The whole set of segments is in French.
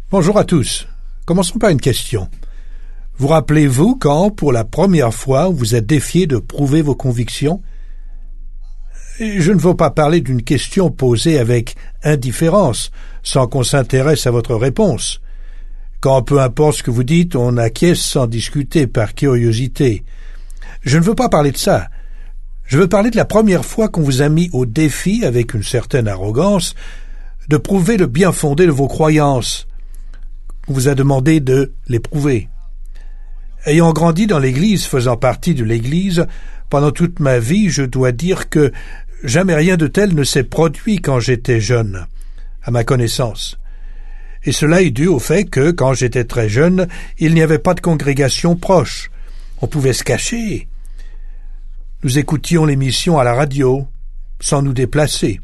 Bonjour à tous. Commençons par une question. Vous rappelez-vous quand, pour la première fois, vous êtes défié de prouver vos convictions? Je ne veux pas parler d'une question posée avec indifférence, sans qu'on s'intéresse à votre réponse. Quand, peu importe ce que vous dites, on acquiesce sans discuter par curiosité. Je ne veux pas parler de ça. Je veux parler de la première fois qu'on vous a mis au défi, avec une certaine arrogance, de prouver le bien fondé de vos croyances. On vous a demandé de les prouver. Ayant grandi dans l'Église, faisant partie de l'Église, pendant toute ma vie, je dois dire que jamais rien de tel ne s'est produit quand j'étais jeune, à ma connaissance. Et cela est dû au fait que, quand j'étais très jeune, il n'y avait pas de congrégation proche. On pouvait se cacher. Nous écoutions l'émission à la radio, sans nous déplacer.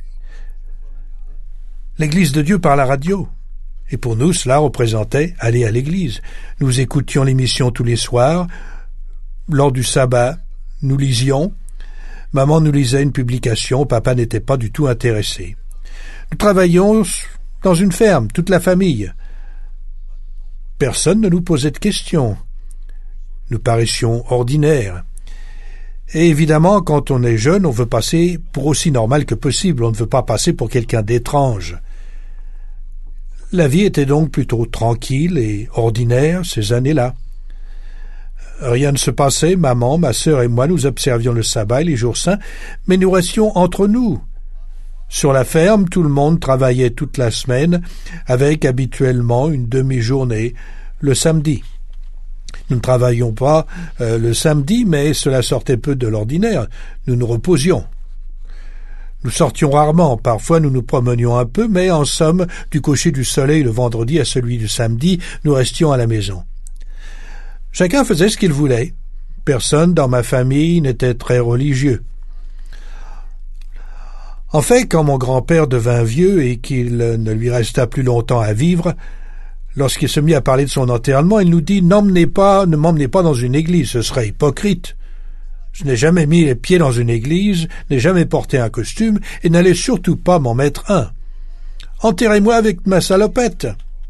L'Église de Dieu par la radio. Et pour nous, cela représentait aller à l'église. Nous écoutions l'émission tous les soirs. Lors du sabbat, nous lisions. Maman nous lisait une publication, papa n'était pas du tout intéressé. Nous travaillions dans une ferme, toute la famille. Personne ne nous posait de questions. Nous paraissions ordinaires. Et évidemment, quand on est jeune, on veut passer pour aussi normal que possible. On ne veut pas passer pour quelqu'un d'étrange. La vie était donc plutôt tranquille et ordinaire ces années-là. Rien ne se passait, maman, ma sœur et moi nous observions le sabbat et les jours saints, mais nous restions entre nous. Sur la ferme, tout le monde travaillait toute la semaine, avec habituellement une demi-journée le samedi. Nous ne travaillions pas le samedi, mais cela sortait peu de l'ordinaire. Nous nous reposions. Nous sortions rarement, parfois nous nous promenions un peu, mais en somme, du coucher du soleil le vendredi à celui du samedi, nous restions à la maison. Chacun faisait ce qu'il voulait. Personne dans ma famille n'était très religieux. En fait, quand mon grand-père devint vieux et qu'il ne lui resta plus longtemps à vivre, lorsqu'il se mit à parler de son enterrement, il nous dit « Ne m'emmenez pas dans une église, ce serait hypocrite. » Je n'ai jamais mis les pieds dans une église, n'ai jamais porté un costume et n'allais surtout pas m'en mettre un. Enterrez-moi avec ma salopette.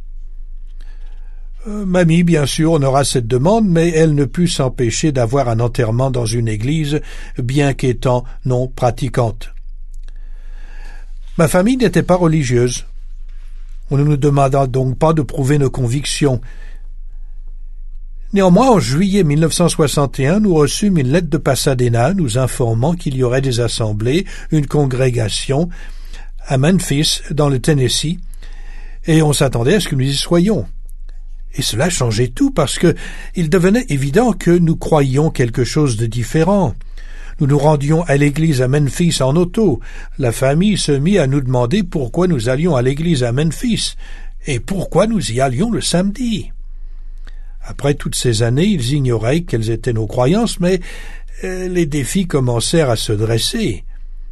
Mamie, bien sûr, honora cette demande, mais elle ne put s'empêcher d'avoir un enterrement dans une église, bien qu'étant non pratiquante. Ma famille n'était pas religieuse. On ne nous demanda donc pas de prouver nos convictions. Néanmoins, en juillet 1961, nous reçûmes une lettre de Pasadena nous informant qu'il y aurait des assemblées, une congrégation à Memphis, dans le Tennessee, et on s'attendait à ce que nous y soyons. Et cela changeait tout parce que il devenait évident que nous croyions quelque chose de différent. Nous nous rendions à l'église à Memphis en auto. La famille se mit à nous demander pourquoi nous allions à l'église à Memphis et pourquoi nous y allions le samedi. Après toutes ces années, ils ignoraient quelles étaient nos croyances, mais les défis commencèrent à se dresser.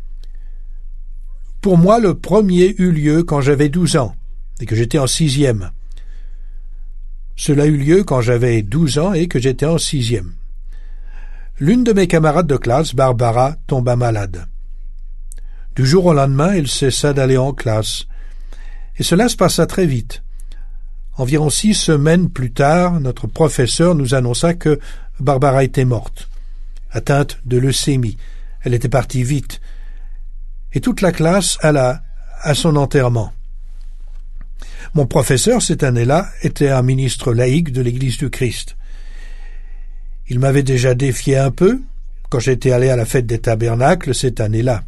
Pour moi, le premier eut lieu quand j'avais 12 ans et que j'étais en 6e. Cela eut lieu quand j'avais 12 ans et que j'étais en 6e. L'une de mes camarades de classe, Barbara, tomba malade. Du jour au lendemain, elle cessa d'aller en classe. Et cela se passa très vite. Environ 6 semaines plus tard, notre professeur nous annonça que Barbara était morte, atteinte de leucémie. Elle était partie vite. Et toute la classe alla à son enterrement. Mon professeur, cette année-là, était un ministre laïque de l'Église du Christ. Il m'avait déjà défié un peu quand j'étais allé à la fête des tabernacles cette année-là.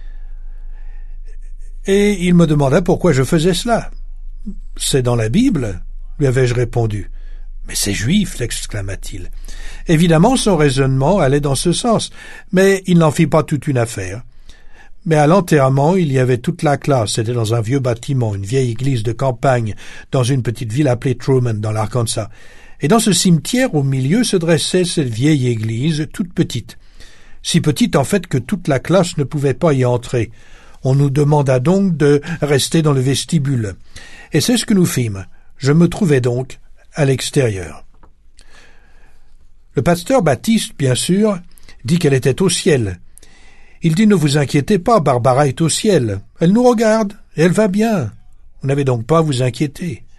Et il me demanda pourquoi je faisais cela. « C'est dans la Bible » lui avais-je répondu. « Mais c'est juif » l'exclama-t-il. Évidemment, son raisonnement allait dans ce sens, mais il n'en fit pas toute une affaire. Mais à l'enterrement, il y avait toute la classe. C'était dans un vieux bâtiment, une vieille église de campagne, dans une petite ville appelée Truman, dans l'Arkansas. Et dans ce cimetière, au milieu, se dressait cette vieille église, toute petite. Si petite, en fait, que toute la classe ne pouvait pas y entrer. On nous demanda donc de rester dans le vestibule. Et c'est ce que nous fîmes. Je me trouvais donc à l'extérieur. Le pasteur Baptiste, bien sûr, dit qu'elle était au ciel. Il dit « Ne vous inquiétez pas, Barbara est au ciel. Elle nous regarde, et elle va bien. Vous n'avez donc pas à vous inquiéter. »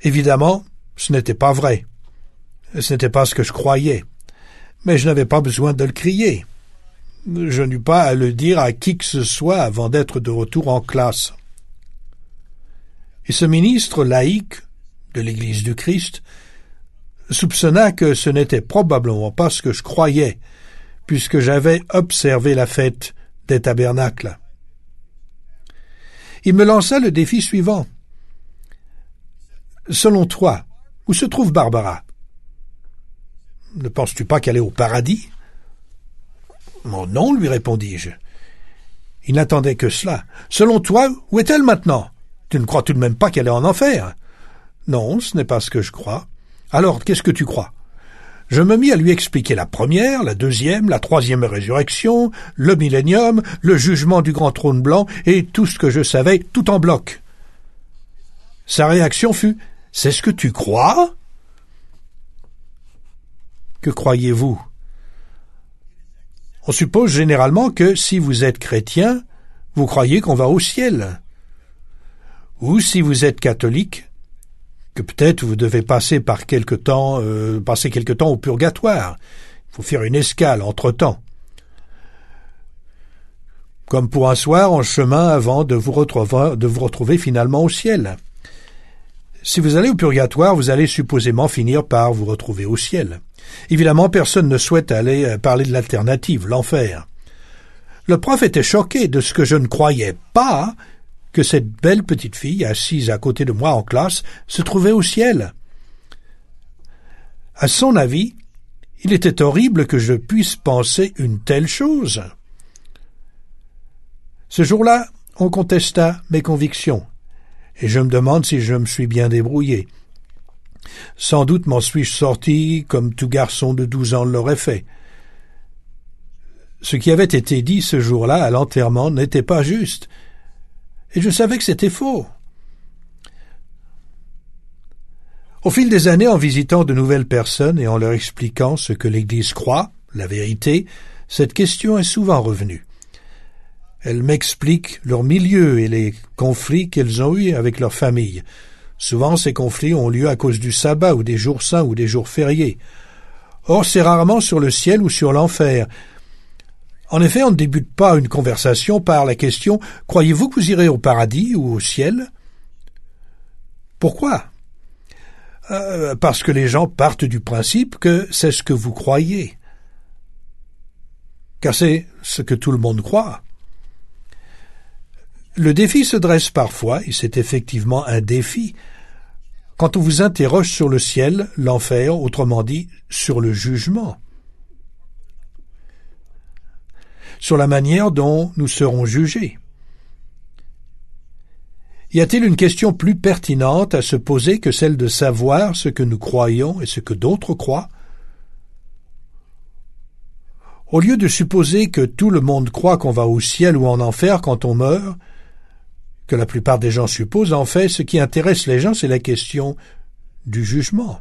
Évidemment, ce n'était pas vrai. Ce n'était pas ce que je croyais. Mais je n'avais pas besoin de le crier. Je n'eus pas à le dire à qui que ce soit avant d'être de retour en classe. Et ce ministre laïque de l'Église du Christ soupçonna que ce n'était probablement pas ce que je croyais, puisque j'avais observé la fête des tabernacles. Il me lança le défi suivant. « Selon toi, où se trouve Barbara? Ne penses-tu pas qu'elle est au paradis? » « Non, lui répondis-je. Il n'attendait que cela. « Selon toi, où est-elle maintenant? Tu ne crois tout de même pas qu'elle est en enfer? » « Non, ce n'est pas ce que je crois. »« Alors, qu'est-ce que tu crois? » Je me mis à lui expliquer la première, la deuxième, la troisième résurrection, le millénium, le jugement du grand trône blanc et tout ce que je savais, tout en bloc. Sa réaction fut « C'est ce que tu crois ?» Que croyez-vous? On suppose généralement que si vous êtes chrétien, vous croyez qu'on va au ciel. Ou si vous êtes catholique, que peut-être vous devez passer quelque temps au purgatoire. Il faut faire une escale entre-temps. Comme pour un soir en chemin avant de vous retrouver finalement au ciel. Si vous allez au purgatoire, vous allez supposément finir par vous retrouver au ciel. Évidemment, personne ne souhaite aller parler de l'alternative, l'enfer. Le prof était choqué de ce que je ne croyais pas, que cette belle petite fille, assise à côté de moi en classe, se trouvait au ciel. À son avis, il était horrible que je puisse penser une telle chose. Ce jour-là, on contesta mes convictions, et je me demande si je me suis bien débrouillé. Sans doute m'en suis-je sorti comme tout garçon de 12 ans l'aurait fait. Ce qui avait été dit ce jour-là à l'enterrement n'était pas juste, et je savais que c'était faux. Au fil des années, en visitant de nouvelles personnes et en leur expliquant ce que l'Église croit, la vérité, cette question est souvent revenue. Elles m'expliquent leur milieu et les conflits qu'elles ont eus avec leur famille. Souvent, ces conflits ont lieu à cause du sabbat ou des jours saints ou des jours fériés. Or, c'est rarement sur le ciel ou sur l'enfer. En effet, on ne débute pas une conversation par la question « Croyez-vous que vous irez au paradis ou au ciel ?» Pourquoi? Parce que les gens partent du principe que c'est ce que vous croyez. Car c'est ce que tout le monde croit. Le défi se dresse parfois, et c'est effectivement un défi, quand on vous interroge sur le ciel, l'enfer, autrement dit, sur le jugement, sur la manière dont nous serons jugés. Y a-t-il une question plus pertinente à se poser que celle de savoir ce que nous croyons et ce que d'autres croient? Au lieu de supposer que tout le monde croit qu'on va au ciel ou en enfer quand on meurt, que la plupart des gens supposent, en fait, ce qui intéresse les gens, c'est la question du jugement.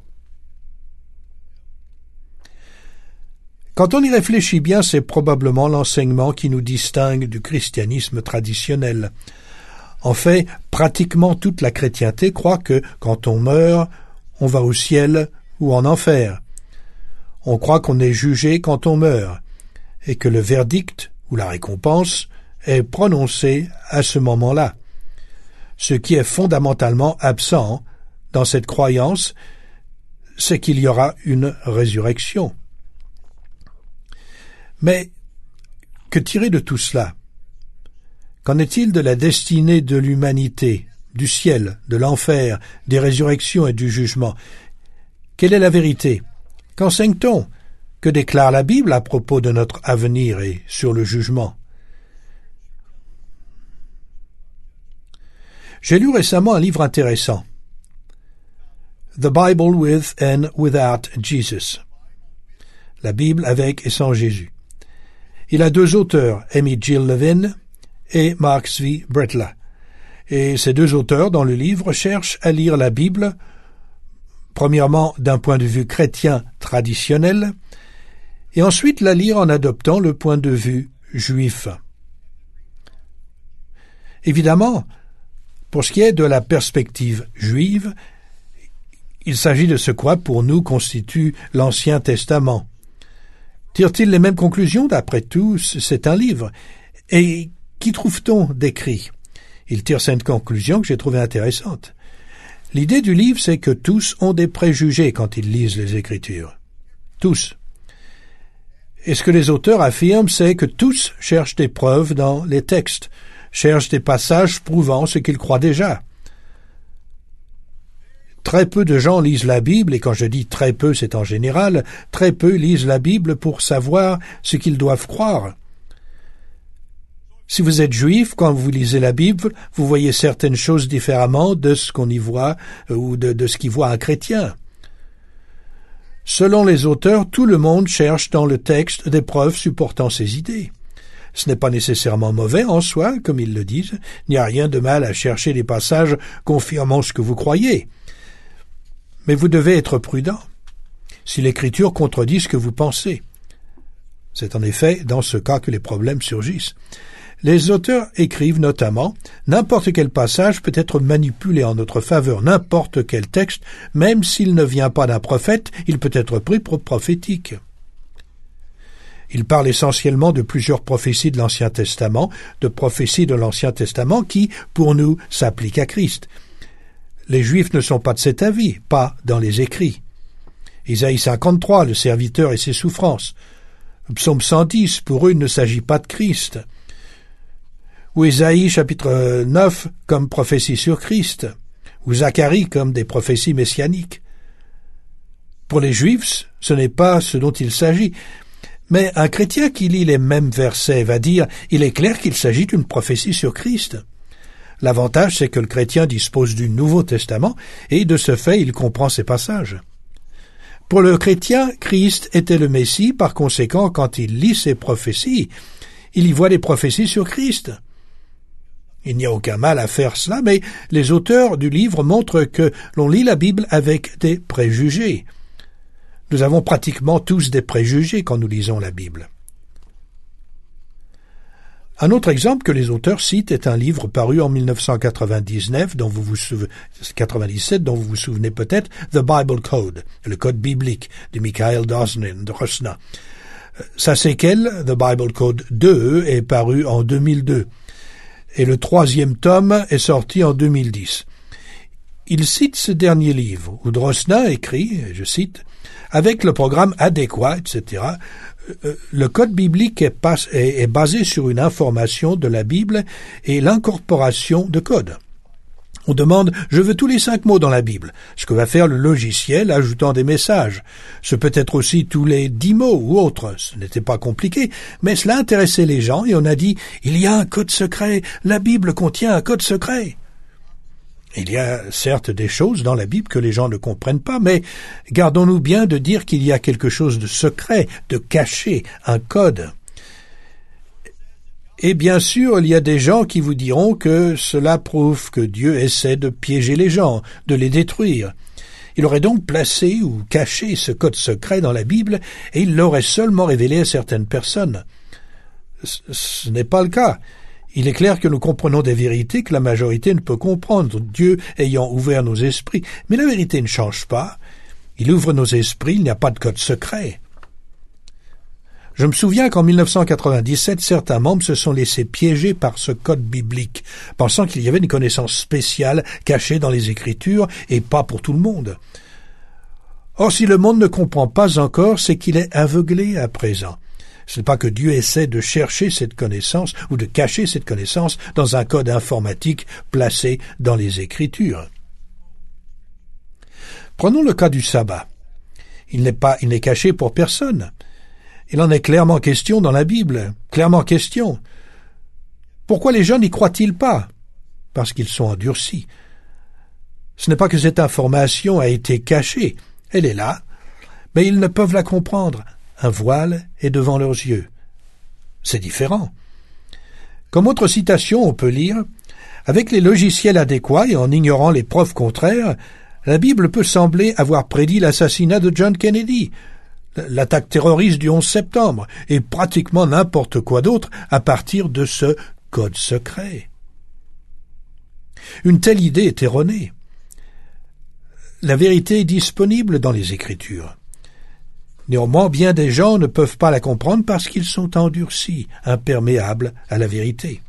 Quand on y réfléchit bien, c'est probablement l'enseignement qui nous distingue du christianisme traditionnel. En fait, pratiquement toute la chrétienté croit que, quand on meurt, on va au ciel ou en enfer. On croit qu'on est jugé quand on meurt, et que le verdict ou la récompense est prononcé à ce moment-là. Ce qui est fondamentalement absent dans cette croyance, c'est qu'il y aura une résurrection. Mais que tirer de tout cela? Qu'en est-il de la destinée de l'humanité, du ciel, de l'enfer, des résurrections et du jugement? Quelle est la vérité? Qu'enseigne-t-on? Que déclare la Bible à propos de notre avenir et sur le jugement? J'ai lu récemment un livre intéressant, The Bible with and Without Jesus, la Bible avec et sans Jésus. Il a deux auteurs, Amy Jill Levin et Mark V. Bretla. Et ces deux auteurs, dans le livre, cherchent à lire la Bible, premièrement d'un point de vue chrétien traditionnel, et ensuite la lire en adoptant le point de vue juif. Évidemment, pour ce qui est de la perspective juive, Il s'agit de ce quoi, pour nous, constitue l'Ancien Testament. Tire-t-il les mêmes conclusions? D'après tout, c'est un livre. Et qu'y trouve-t-on d'écrit? Il tire cette conclusion que j'ai trouvée intéressante. L'idée du livre, c'est que tous ont des préjugés quand ils lisent les Écritures. Tous. Et ce que les auteurs affirment, c'est que tous cherchent des preuves dans les textes, cherchent des passages prouvant ce qu'ils croient déjà. Très peu de gens lisent la Bible, et quand je dis très peu, c'est en général, très peu lisent la Bible pour savoir ce qu'ils doivent croire. Si vous êtes juif, quand vous lisez la Bible, vous voyez certaines choses différemment de ce qu'on y voit ou de ce qu'y voit un chrétien. Selon les auteurs, tout le monde cherche dans le texte des preuves supportant ses idées. Ce n'est pas nécessairement mauvais en soi, comme ils le disent. Il n'y a rien de mal à chercher des passages confirmant ce que vous croyez. Mais vous devez être prudent si l'Écriture contredit ce que vous pensez. C'est en effet dans ce cas que les problèmes surgissent. Les auteurs écrivent notamment « N'importe quel passage peut être manipulé en notre faveur, n'importe quel texte, même s'il ne vient pas d'un prophète, il peut être pris pour prophétique. » Il parle essentiellement de plusieurs prophéties de l'Ancien Testament, de prophéties de l'Ancien Testament qui, pour nous, s'appliquent à Christ. Les Juifs ne sont pas de cet avis, pas dans les écrits. Isaïe 53, le serviteur et ses souffrances. Psaume 110, pour eux, il ne s'agit pas de Christ. Ou Ésaïe chapitre 9 comme prophétie sur Christ, ou Zacharie comme des prophéties messianiques. Pour les Juifs, ce n'est pas ce dont il s'agit. Mais un chrétien qui lit les mêmes versets va dire « Il est clair qu'il s'agit d'une prophétie sur Christ ». L'avantage, c'est que le chrétien dispose du Nouveau Testament et de ce fait, il comprend ces passages. Pour le chrétien, Christ était le Messie, par conséquent, quand il lit ces prophéties, il y voit des prophéties sur Christ. Il n'y a aucun mal à faire cela, mais les auteurs du livre montrent que l'on lit la Bible avec des préjugés. Nous avons pratiquement tous des préjugés quand nous lisons la Bible. Un autre exemple que les auteurs citent est un livre paru en 1997, dont vous vous souvenez peut-être, The Bible Code, le Code biblique, de Michael Drosna. Sa séquelle, The Bible Code 2, est paru en 2002. Et le 3e tome est sorti en 2010. Il cite ce dernier livre, où Drosna écrit, je cite, « Avec le programme adéquat, etc., le code biblique est basé sur une information de la Bible et l'incorporation de codes. On demande « Je veux tous les 5 mots dans la Bible », ce que va faire le logiciel ajoutant des messages. Ce peut être aussi tous les 10 mots ou autres. Ce n'était pas compliqué, mais cela intéressait les gens et on a dit « Il y a un code secret, la Bible contient un code secret ». Il y a certes des choses dans la Bible que les gens ne comprennent pas, mais gardons-nous bien de dire qu'il y a quelque chose de secret, de caché, un code. Et bien sûr, il y a des gens qui vous diront que cela prouve que Dieu essaie de piéger les gens, de les détruire. Il aurait donc placé ou caché ce code secret dans la Bible et il l'aurait seulement révélé à certaines personnes. Ce n'est pas le cas. Il est clair que nous comprenons des vérités que la majorité ne peut comprendre, Dieu ayant ouvert nos esprits. Mais la vérité ne change pas. Il ouvre nos esprits, il n'y a pas de code secret. Je me souviens qu'en 1997, certains membres se sont laissés piéger par ce code biblique, pensant qu'il y avait une connaissance spéciale cachée dans les Écritures et pas pour tout le monde. Or, si le monde ne comprend pas encore, c'est qu'il est aveuglé à présent. Ce n'est pas que Dieu essaie de chercher cette connaissance ou de cacher cette connaissance dans un code informatique placé dans les Écritures. Prenons le cas du sabbat. Il n'est caché pour personne. Il en est clairement question dans la Bible, clairement question. Pourquoi les gens n'y croient-ils pas? Parce qu'ils sont endurcis. Ce n'est pas que cette information a été cachée, elle est là, mais ils ne peuvent la comprendre. Un voile est devant leurs yeux. C'est différent. Comme autre citation, on peut lire « Avec les logiciels adéquats et en ignorant les preuves contraires, la Bible peut sembler avoir prédit l'assassinat de John Kennedy, l'attaque terroriste du 11 septembre et pratiquement n'importe quoi d'autre à partir de ce code secret. » Une telle idée est erronée. La vérité est disponible dans les Écritures. Néanmoins, bien des gens ne peuvent pas la comprendre parce qu'ils sont endurcis, imperméables à la vérité.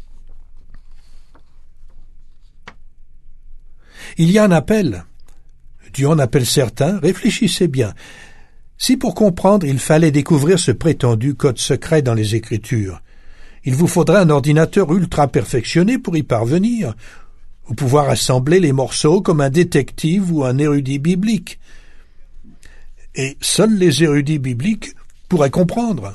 Il y a un appel. Dieu en appelle certains. Réfléchissez bien. Si pour comprendre, il fallait découvrir ce prétendu code secret dans les Écritures, il vous faudrait un ordinateur ultra perfectionné pour y parvenir, ou pouvoir assembler les morceaux comme un détective ou un érudit biblique. Et seuls les érudits bibliques pourraient comprendre.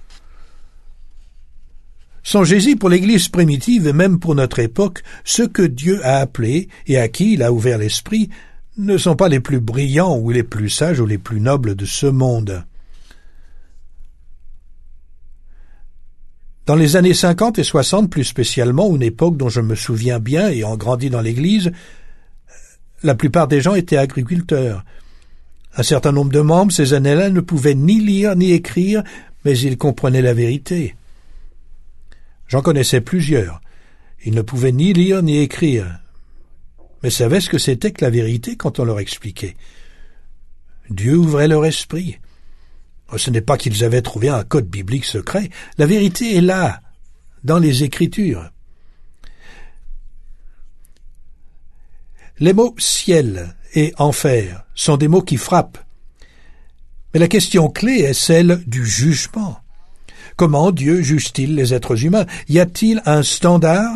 Songez-y, pour l'Église primitive et même pour notre époque, ceux que Dieu a appelés et à qui il a ouvert l'esprit ne sont pas les plus brillants ou les plus sages ou les plus nobles de ce monde. Dans les années 50 et 60 plus spécialement, une époque dont je me souviens bien ayant grandi dans l'Église, la plupart des gens étaient agriculteurs. Un certain nombre de membres, ces années-là, ne pouvaient ni lire ni écrire, mais ils comprenaient la vérité. J'en connaissais plusieurs. Ils ne pouvaient ni lire ni écrire, mais savaient ce que c'était que la vérité quand on leur expliquait. Dieu ouvrait leur esprit. Ce n'est pas qu'ils avaient trouvé un code biblique secret. La vérité est là, dans les Écritures. Les mots « ciel » et « enfer » sont des mots qui frappent. Mais la question clé est celle du jugement. Comment Dieu juge-t-il les êtres humains? Y a-t-il un standard?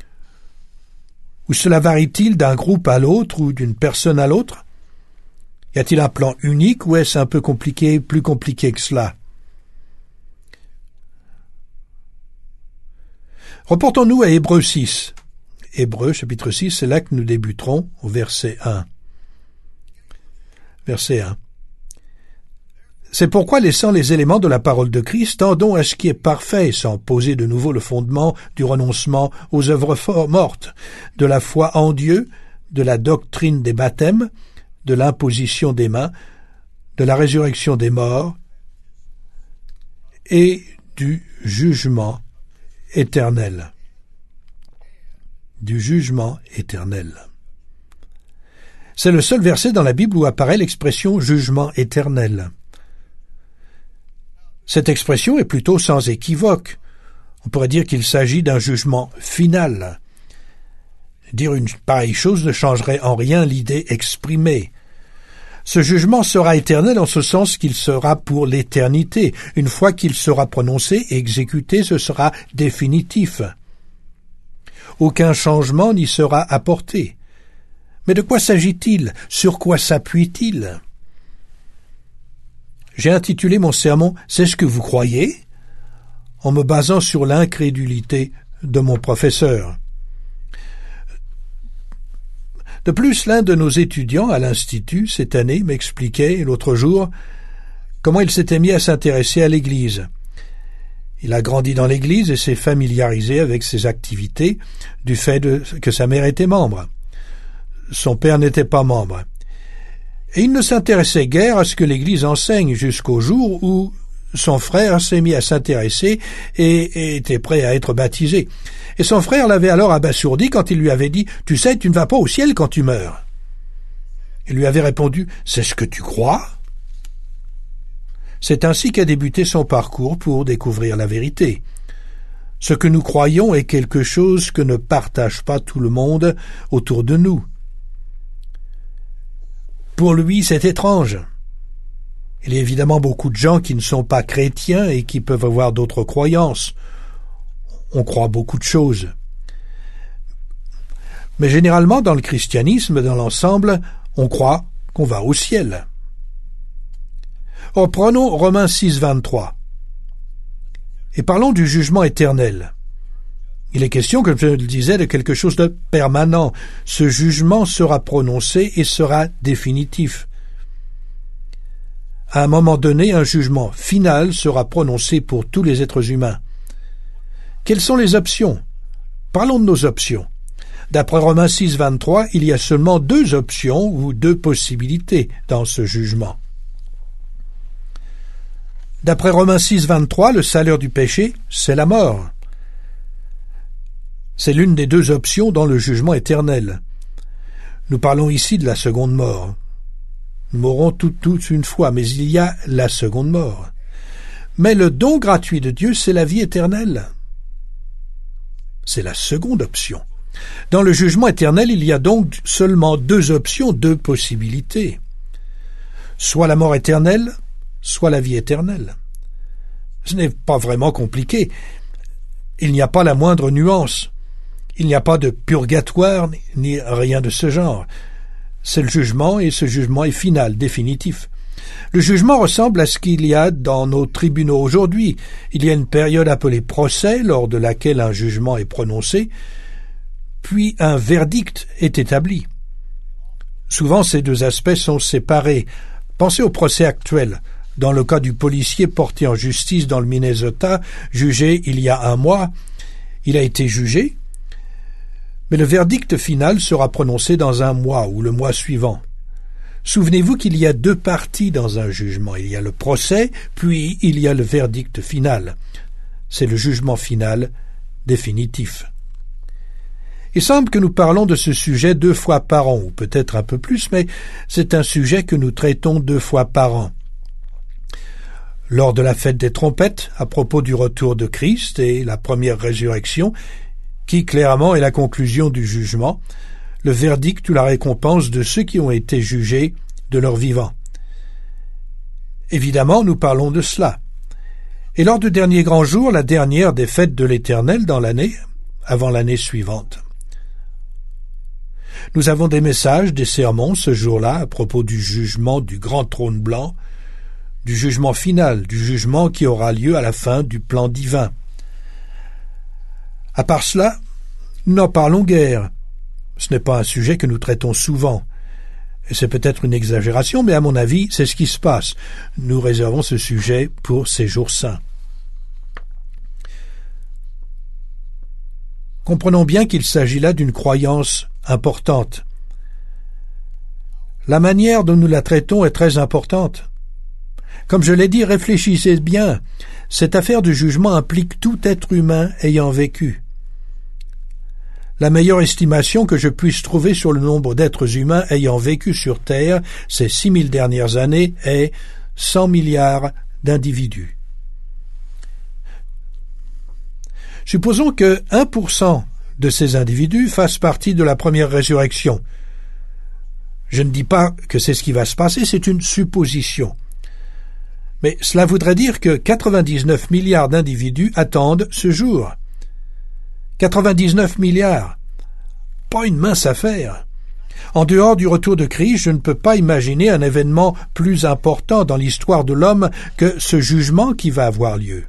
Ou cela varie-t-il d'un groupe à l'autre ou d'une personne à l'autre? Y a-t-il un plan unique ou est-ce un peu compliqué, plus compliqué que cela? Reportons-nous à Hébreux 6. Hébreux, chapitre 6, c'est là que nous débuterons au verset 1. Verset 1. C'est pourquoi, laissant les éléments de la parole de Christ, tendons à ce qui est parfait, sans poser de nouveau le fondement du renoncement aux œuvres mortes, de la foi en Dieu, de la doctrine des baptêmes, de l'imposition des mains, de la résurrection des morts et du jugement éternel. Du jugement éternel. C'est le seul verset dans la Bible où apparaît l'expression « jugement éternel ». Cette expression est plutôt sans équivoque. On pourrait dire qu'il s'agit d'un jugement final. Dire une pareille chose ne changerait en rien l'idée exprimée. Ce jugement sera éternel en ce sens qu'il sera pour l'éternité. Une fois qu'il sera prononcé et exécuté, ce sera définitif. Aucun changement n'y sera apporté. Mais de quoi s'agit-il? Sur quoi s'appuie-t-il? J'ai intitulé mon sermon « C'est ce que vous croyez ?» en me basant sur l'incrédulité de mon professeur. De plus, l'un de nos étudiants à l'Institut, cette année, m'expliquait l'autre jour comment il s'était mis à s'intéresser à l'Église. Il a grandi dans l'Église et s'est familiarisé avec ses activités du fait que sa mère était membre. Son père n'était pas membre. Et il ne s'intéressait guère à ce que l'Église enseigne jusqu'au jour où son frère s'est mis à s'intéresser et était prêt à être baptisé. Et son frère l'avait alors abasourdi quand il lui avait dit « Tu sais, tu ne vas pas au ciel quand tu meurs. » Il lui avait répondu « C'est ce que tu crois ?» C'est ainsi qu'a débuté son parcours pour découvrir la vérité. Ce que nous croyons est quelque chose que ne partage pas tout le monde autour de nous. Pour lui, c'est étrange. Il y a évidemment beaucoup de gens qui ne sont pas chrétiens et qui peuvent avoir d'autres croyances. On croit beaucoup de choses. Mais généralement, dans le christianisme, dans l'ensemble, on croit qu'on va au ciel. Or, prenons Romains 6, 23. Et parlons du jugement éternel. Il est question, comme je le disais, de quelque chose de permanent. Ce jugement sera prononcé et sera définitif. À un moment donné, un jugement final sera prononcé pour tous les êtres humains. Quelles sont les options? Parlons de nos options. D'après Romains 6, 23, il y a seulement 2 options ou 2 possibilités dans ce jugement. D'après Romains 6, 23, le salaire du péché, c'est la mort. C'est l'une des 2 options dans le jugement éternel. Nous parlons ici de la seconde mort. Nous mourrons tous une fois, mais il y a la seconde mort. Mais le don gratuit de Dieu, c'est la vie éternelle. C'est la seconde option. Dans le jugement éternel, il y a donc seulement deux options, deux possibilités. Soit la mort éternelle, soit la vie éternelle. Ce n'est pas vraiment compliqué. Il n'y a pas la moindre nuance. Il n'y a pas de purgatoire, ni rien de ce genre. C'est le jugement, et ce jugement est final, définitif. Le jugement ressemble à ce qu'il y a dans nos tribunaux aujourd'hui. Il y a une période appelée procès, lors de laquelle un jugement est prononcé, puis un verdict est établi. Souvent, ces deux aspects sont séparés. Pensez au procès actuel. Dans le cas du policier porté en justice dans le Minnesota, jugé il y a un mois, il a été jugé, mais le verdict final sera prononcé dans un mois ou le mois suivant. Souvenez-vous qu'il y a deux parties dans un jugement. Il y a le procès, puis il y a le verdict final. C'est le jugement final définitif. Il semble que nous parlons de ce sujet 2 fois par an, ou peut-être un peu plus, mais c'est un sujet que nous traitons 2 fois par an. Lors de la fête des trompettes, à propos du retour de Christ et la première résurrection, qui clairement est la conclusion du jugement, le verdict ou la récompense de ceux qui ont été jugés de leur vivant. Évidemment, nous parlons de cela. Et lors du dernier grand jour, la dernière des fêtes de l'Éternel dans l'année, avant l'année suivante. Nous avons des messages, des sermons ce jour-là à propos du jugement du grand trône blanc, du jugement final, du jugement qui aura lieu à la fin du plan divin. À part cela, nous n'en parlons guère. Ce n'est pas un sujet que nous traitons souvent. Et c'est peut-être une exagération, mais à mon avis, c'est ce qui se passe. Nous réservons ce sujet pour ces jours saints. Comprenons bien qu'il s'agit là d'une croyance importante. La manière dont nous la traitons est très importante. Comme je l'ai dit, réfléchissez bien. Cette affaire du jugement implique tout être humain ayant vécu. La meilleure estimation que je puisse trouver sur le nombre d'êtres humains ayant vécu sur Terre ces 6000 dernières années est 100 milliards d'individus. Supposons que 1% de ces individus fassent partie de la première résurrection. Je ne dis pas que c'est ce qui va se passer, c'est une supposition. Mais cela voudrait dire que 99 milliards d'individus attendent ce jour. 99 milliards. Pas une mince affaire. En dehors du retour de Christ, je ne peux pas imaginer un événement plus important dans l'histoire de l'homme que ce jugement qui va avoir lieu.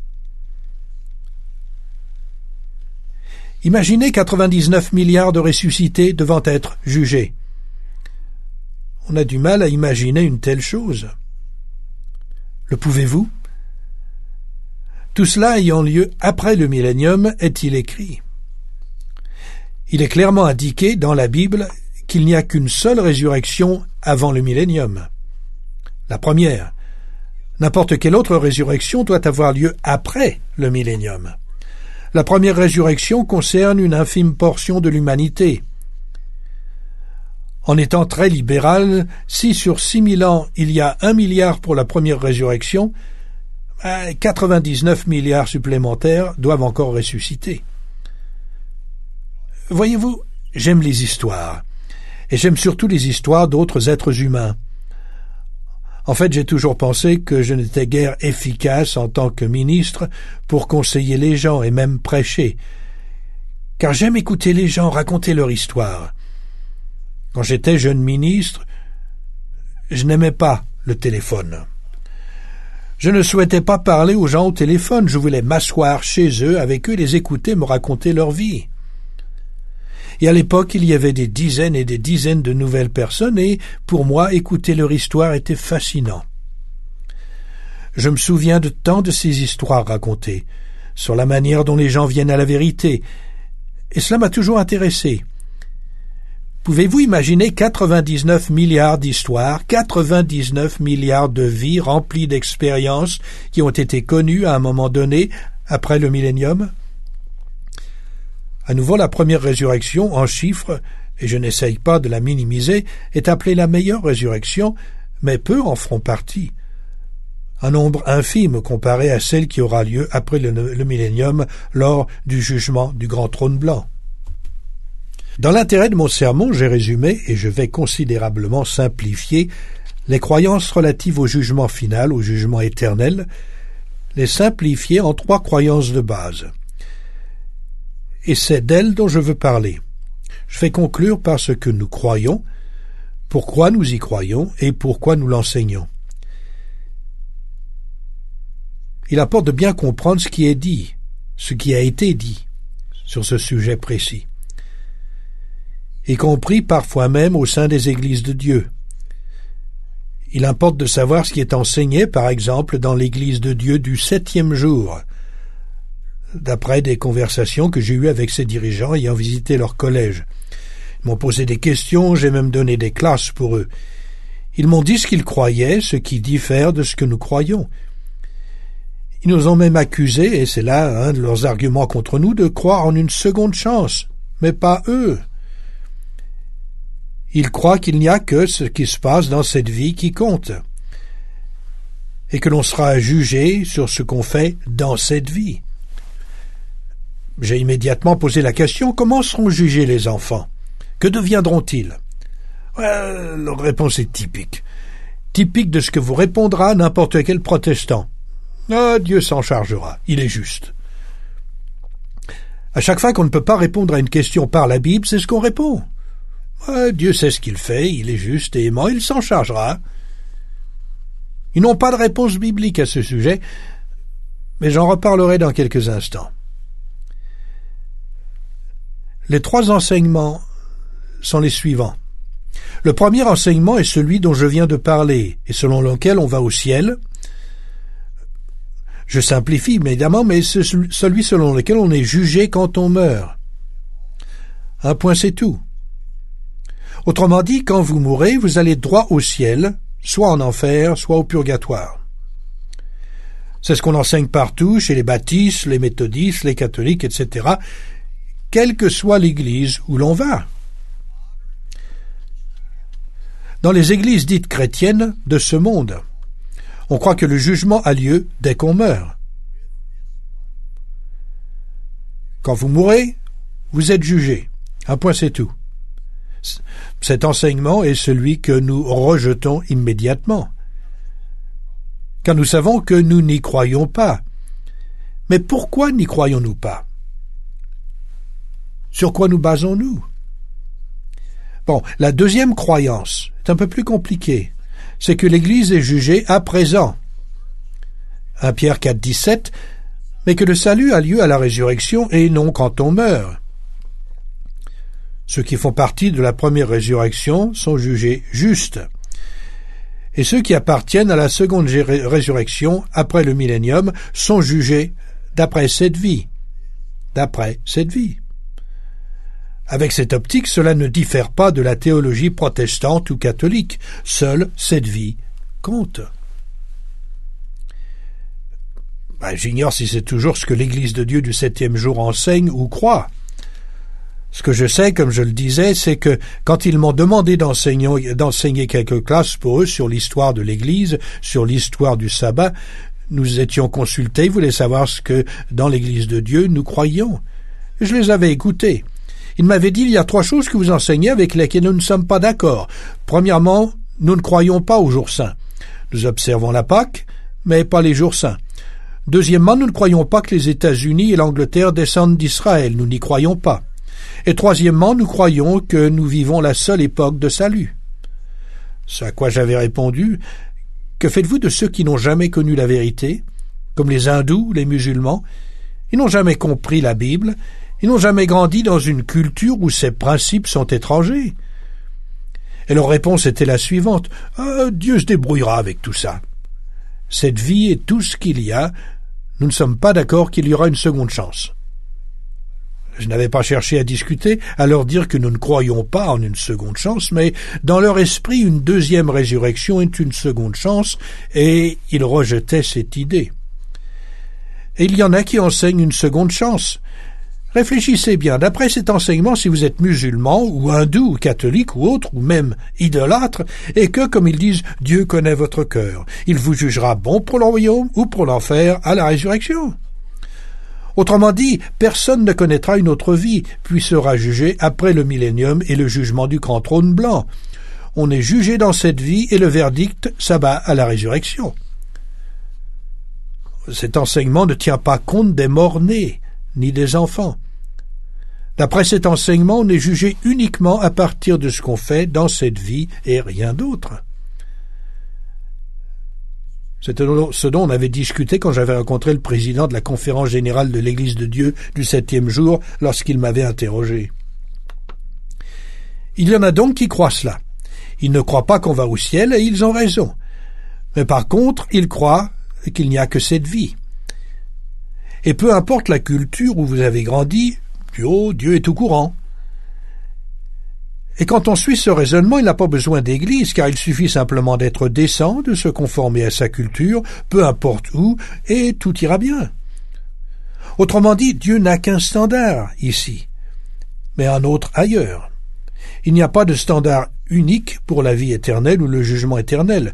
Imaginez 99 milliards de ressuscités devant être jugés. On a du mal à imaginer une telle chose. Le pouvez-vous? Tout cela ayant lieu après le millénium, est-il écrit? Il est clairement indiqué dans la Bible qu'il n'y a qu'une seule résurrection avant le millénium. La première. N'importe quelle autre résurrection doit avoir lieu après le millénium. La première résurrection concerne une infime portion de l'humanité. En étant très libéral, si sur 6000 ans il y a 1 milliard pour la première résurrection, 99 milliards supplémentaires doivent encore ressusciter. Voyez-vous, j'aime les histoires, et j'aime surtout les histoires d'autres êtres humains. En fait, j'ai toujours pensé que je n'étais guère efficace en tant que ministre pour conseiller les gens et même prêcher, car j'aime écouter les gens raconter leur histoire. Quand j'étais jeune ministre, je n'aimais pas le téléphone. Je ne souhaitais pas parler aux gens au téléphone, je voulais m'asseoir chez eux, avec eux, les écouter me raconter leur vie. Et à l'époque, il y avait des dizaines et des dizaines de nouvelles personnes, et pour moi, écouter leur histoire était fascinant. Je me souviens de tant de ces histoires racontées, sur la manière dont les gens viennent à la vérité, et cela m'a toujours intéressé. Pouvez-vous imaginer 99 milliards d'histoires, 99 milliards de vies remplies d'expériences qui ont été connues à un moment donné après le millénium? À nouveau, la première résurrection, en chiffres, et je n'essaye pas de la minimiser, est appelée la meilleure résurrection, mais peu en feront partie. Un nombre infime comparé à celle qui aura lieu après le millénium lors du jugement du grand trône blanc. Dans l'intérêt de mon sermon, j'ai résumé, et je vais considérablement simplifier, les croyances relatives au jugement final, au jugement éternel, les simplifier en 3 croyances de base. Et c'est d'elles dont je veux parler. Je vais conclure par ce que nous croyons, pourquoi nous y croyons et pourquoi nous l'enseignons. Il importe de bien comprendre ce qui est dit, ce qui a été dit sur ce sujet précis, y compris parfois même au sein des églises de Dieu. Il importe de savoir ce qui est enseigné, par exemple, dans l'église de Dieu du 7e jour, d'après des conversations que j'ai eues avec ces dirigeants ayant visité leur collège. Ils m'ont posé des questions, j'ai même donné des classes pour eux. Ils m'ont dit ce qu'ils croyaient, ce qui diffère de ce que nous croyons. Ils nous ont même accusés, et c'est là un de leurs arguments contre nous, de croire en une seconde chance, mais pas eux. Ils croient qu'il n'y a que ce qui se passe dans cette vie qui compte, et que l'on sera jugé sur ce qu'on fait dans cette vie. J'ai immédiatement posé la question, comment seront jugés les enfants? Que deviendront-ils? Leur réponse est typique de ce que vous répondra n'importe quel protestant. Dieu s'en chargera, il est juste. À chaque fois qu'on ne peut pas répondre à une question par la Bible, c'est ce qu'on répond. Dieu sait ce qu'il fait, il est juste et aimant, il s'en chargera. Ils n'ont pas de réponse biblique à ce sujet, mais j'en reparlerai dans quelques instants. Les 3 enseignements sont les suivants. Le premier enseignement est celui dont je viens de parler, et selon lequel on va au ciel. Je simplifie évidemment, mais c'est celui selon lequel on est jugé quand on meurt. Un point, c'est tout. Autrement dit, quand vous mourrez, vous allez droit au ciel, soit en enfer, soit au purgatoire. C'est ce qu'on enseigne partout, chez les baptistes, les méthodistes, les catholiques, etc., quelle que soit l'église où l'on va. Dans les églises dites chrétiennes de ce monde, on croit que le jugement a lieu dès qu'on meurt. Quand vous mourrez, vous êtes jugé. Un point, c'est tout. Cet enseignement est celui que nous rejetons immédiatement, car nous savons que nous n'y croyons pas. Mais pourquoi n'y croyons-nous pas? Sur quoi nous basons-nous? Bon, la deuxième croyance est un peu plus compliquée. C'est que l'Église est jugée à présent. 1 Pierre 4, 17, mais que le salut a lieu à la résurrection et non quand on meurt. Ceux qui font partie de la première résurrection sont jugés justes. Et ceux qui appartiennent à la seconde résurrection après le millénium sont jugés d'après cette vie. D'après cette vie. Avec cette optique, cela ne diffère pas de la théologie protestante ou catholique. Seule cette vie compte. J'ignore si c'est toujours ce que l'Église de Dieu du 7e jour enseigne ou croit. Ce que je sais, comme je le disais, c'est que quand ils m'ont demandé d'enseigner quelques classes pour eux sur l'histoire de l'Église, sur l'histoire du sabbat, nous étions consultés, ils voulaient savoir ce que, dans l'Église de Dieu, nous croyions. Et je les avais écoutés. Ils m'avaient dit, il y a 3 choses que vous enseignez avec lesquelles nous ne sommes pas d'accord. Premièrement, nous ne croyons pas aux jours saints. Nous observons la Pâque, mais pas les jours saints. Deuxièmement, nous ne croyons pas que les États-Unis et l'Angleterre descendent d'Israël. Nous n'y croyons pas. Et troisièmement, nous croyons que nous vivons la seule époque de salut. Ce à quoi j'avais répondu, que faites-vous de ceux qui n'ont jamais connu la vérité, comme les hindous, les musulmans? Ils n'ont jamais compris la Bible. Ils n'ont jamais grandi dans une culture où ces principes sont étrangers. Et leur réponse était la suivante. Dieu se débrouillera avec tout ça. Cette vie est tout ce qu'il y a. Nous ne sommes pas d'accord qu'il y aura une seconde chance. Je n'avais pas cherché à discuter, à leur dire que nous ne croyons pas en une seconde chance, mais dans leur esprit, une deuxième résurrection est une seconde chance, et ils rejetaient cette idée. Et il y en a qui enseignent une seconde chance. Réfléchissez bien, d'après cet enseignement, si vous êtes musulman, ou hindou, ou catholique, ou autre, ou même idolâtre, et que, comme ils disent, Dieu connaît votre cœur, il vous jugera bon pour le royaume ou pour l'enfer à la résurrection. Autrement dit, personne ne connaîtra une autre vie, puis sera jugé après le millénium et le jugement du grand trône blanc. On est jugé dans cette vie et le verdict s'abat à la résurrection. Cet enseignement ne tient pas compte des morts-nés, ni des enfants. D'après cet enseignement, on est jugé uniquement à partir de ce qu'on fait dans cette vie et rien d'autre. C'est ce dont on avait discuté quand j'avais rencontré le président de la conférence générale de l'Église de Dieu du 7e jour lorsqu'il m'avait interrogé. Il y en a donc qui croient cela. Ils ne croient pas qu'on va au ciel et ils ont raison. Mais par contre, ils croient qu'il n'y a que cette vie. Et peu importe la culture où vous avez grandi, Dieu est au courant. Et quand on suit ce raisonnement, il n'a pas besoin d'église, car il suffit simplement d'être décent, de se conformer à sa culture, peu importe où, et tout ira bien. Autrement dit, Dieu n'a qu'un standard ici, mais un autre ailleurs. Il n'y a pas de standard unique pour la vie éternelle ou le jugement éternel.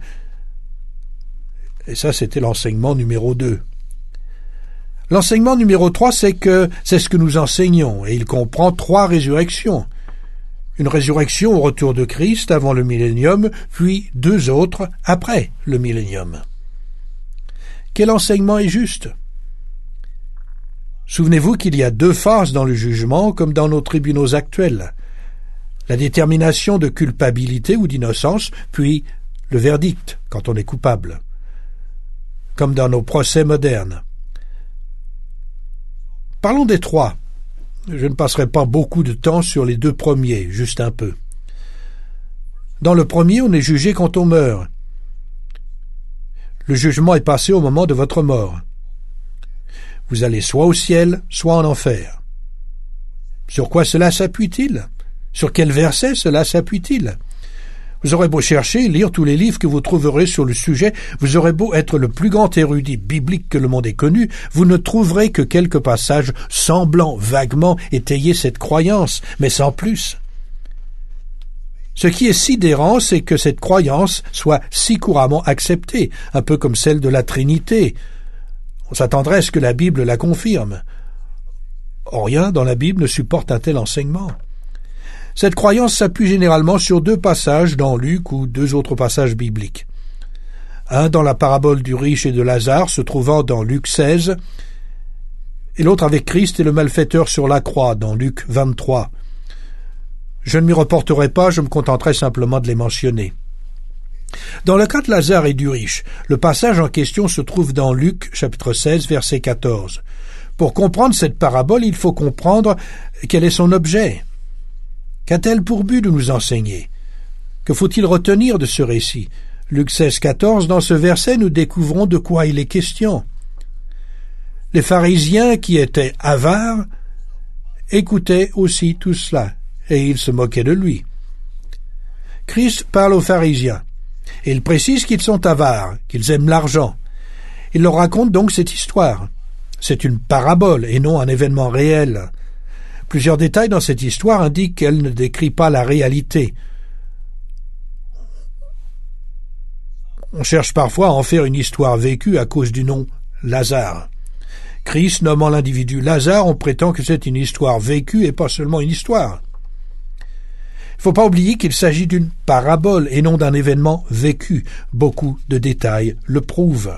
Et ça, c'était l'enseignement numéro 2. L'enseignement numéro 3, c'est ce que nous enseignons, et il comprend 3 résurrections. Une résurrection au retour de Christ avant le millénium, puis 2 autres après le millénium. Quel enseignement est juste? Souvenez-vous qu'il y a 2 phases dans le jugement, comme dans nos tribunaux actuels. La détermination de culpabilité ou d'innocence, puis le verdict, quand on est coupable. Comme dans nos procès modernes. Parlons des 3. Je ne passerai pas beaucoup de temps sur les 2 premiers, juste un peu. Dans le premier, on est jugé quand on meurt. Le jugement est passé au moment de votre mort. Vous allez soit au ciel, soit en enfer. Sur quoi cela s'appuie-t-il? Sur quel verset cela s'appuie-t-il? Vous aurez beau chercher, lire tous les livres que vous trouverez sur le sujet, vous aurez beau être le plus grand érudit biblique que le monde ait connu, vous ne trouverez que quelques passages semblant vaguement étayer cette croyance, mais sans plus. Ce qui est sidérant, c'est que cette croyance soit si couramment acceptée, un peu comme celle de la Trinité. On s'attendrait à ce que la Bible la confirme. Or, rien dans la Bible ne supporte un tel enseignement. Cette croyance s'appuie généralement sur 2 passages dans Luc ou 2 autres passages bibliques. Un dans la parabole du riche et de Lazare, se trouvant dans Luc 16, et l'autre avec Christ et le malfaiteur sur la croix, dans Luc 23. Je ne m'y reporterai pas, je me contenterai simplement de les mentionner. Dans le cas de Lazare et du riche, le passage en question se trouve dans Luc, chapitre 16, verset 14. Pour comprendre cette parabole, il faut comprendre quel est son objet. Qu'a-t-elle pour but de nous enseigner? Que faut-il retenir de ce récit? Luc 16, 14, dans ce verset, nous découvrons de quoi il est question. Les pharisiens qui étaient avares écoutaient aussi tout cela, et ils se moquaient de lui. Christ parle aux pharisiens, et il précise qu'ils sont avares, qu'ils aiment l'argent. Il leur raconte donc cette histoire. C'est une parabole et non un événement réel. Plusieurs détails dans cette histoire indiquent qu'elle ne décrit pas la réalité. On cherche parfois à en faire une histoire vécue à cause du nom Lazare. Christ nommant l'individu Lazare, on prétend que c'est une histoire vécue et pas seulement une histoire. Il ne faut pas oublier qu'il s'agit d'une parabole et non d'un événement vécu. Beaucoup de détails le prouvent.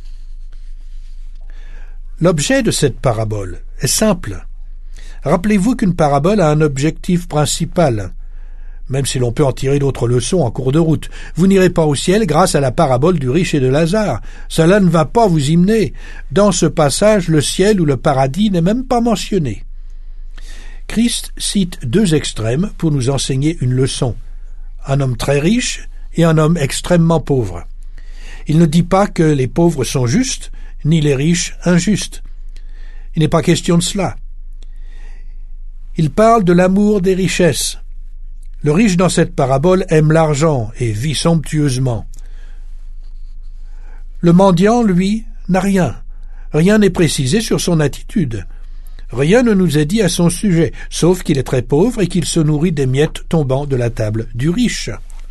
L'objet de cette parabole est simple. Rappelez-vous qu'une parabole a un objectif principal, même si l'on peut en tirer d'autres leçons en cours de route. Vous n'irez pas au ciel grâce à la parabole du riche et de Lazare. Cela ne va pas vous y mener. Dans ce passage, le ciel ou le paradis n'est même pas mentionné. Christ cite 2 extrêmes pour nous enseigner une leçon. Un homme très riche et un homme extrêmement pauvre. Il ne dit pas que les pauvres sont justes, ni les riches injustes. Il n'est pas question de cela. Il parle de l'amour des richesses. Le riche dans cette parabole aime l'argent et vit somptueusement. Le mendiant, lui, n'a rien. Rien n'est précisé sur son attitude. Rien ne nous est dit à son sujet, sauf qu'il est très pauvre et qu'il se nourrit des miettes tombant de la table du riche.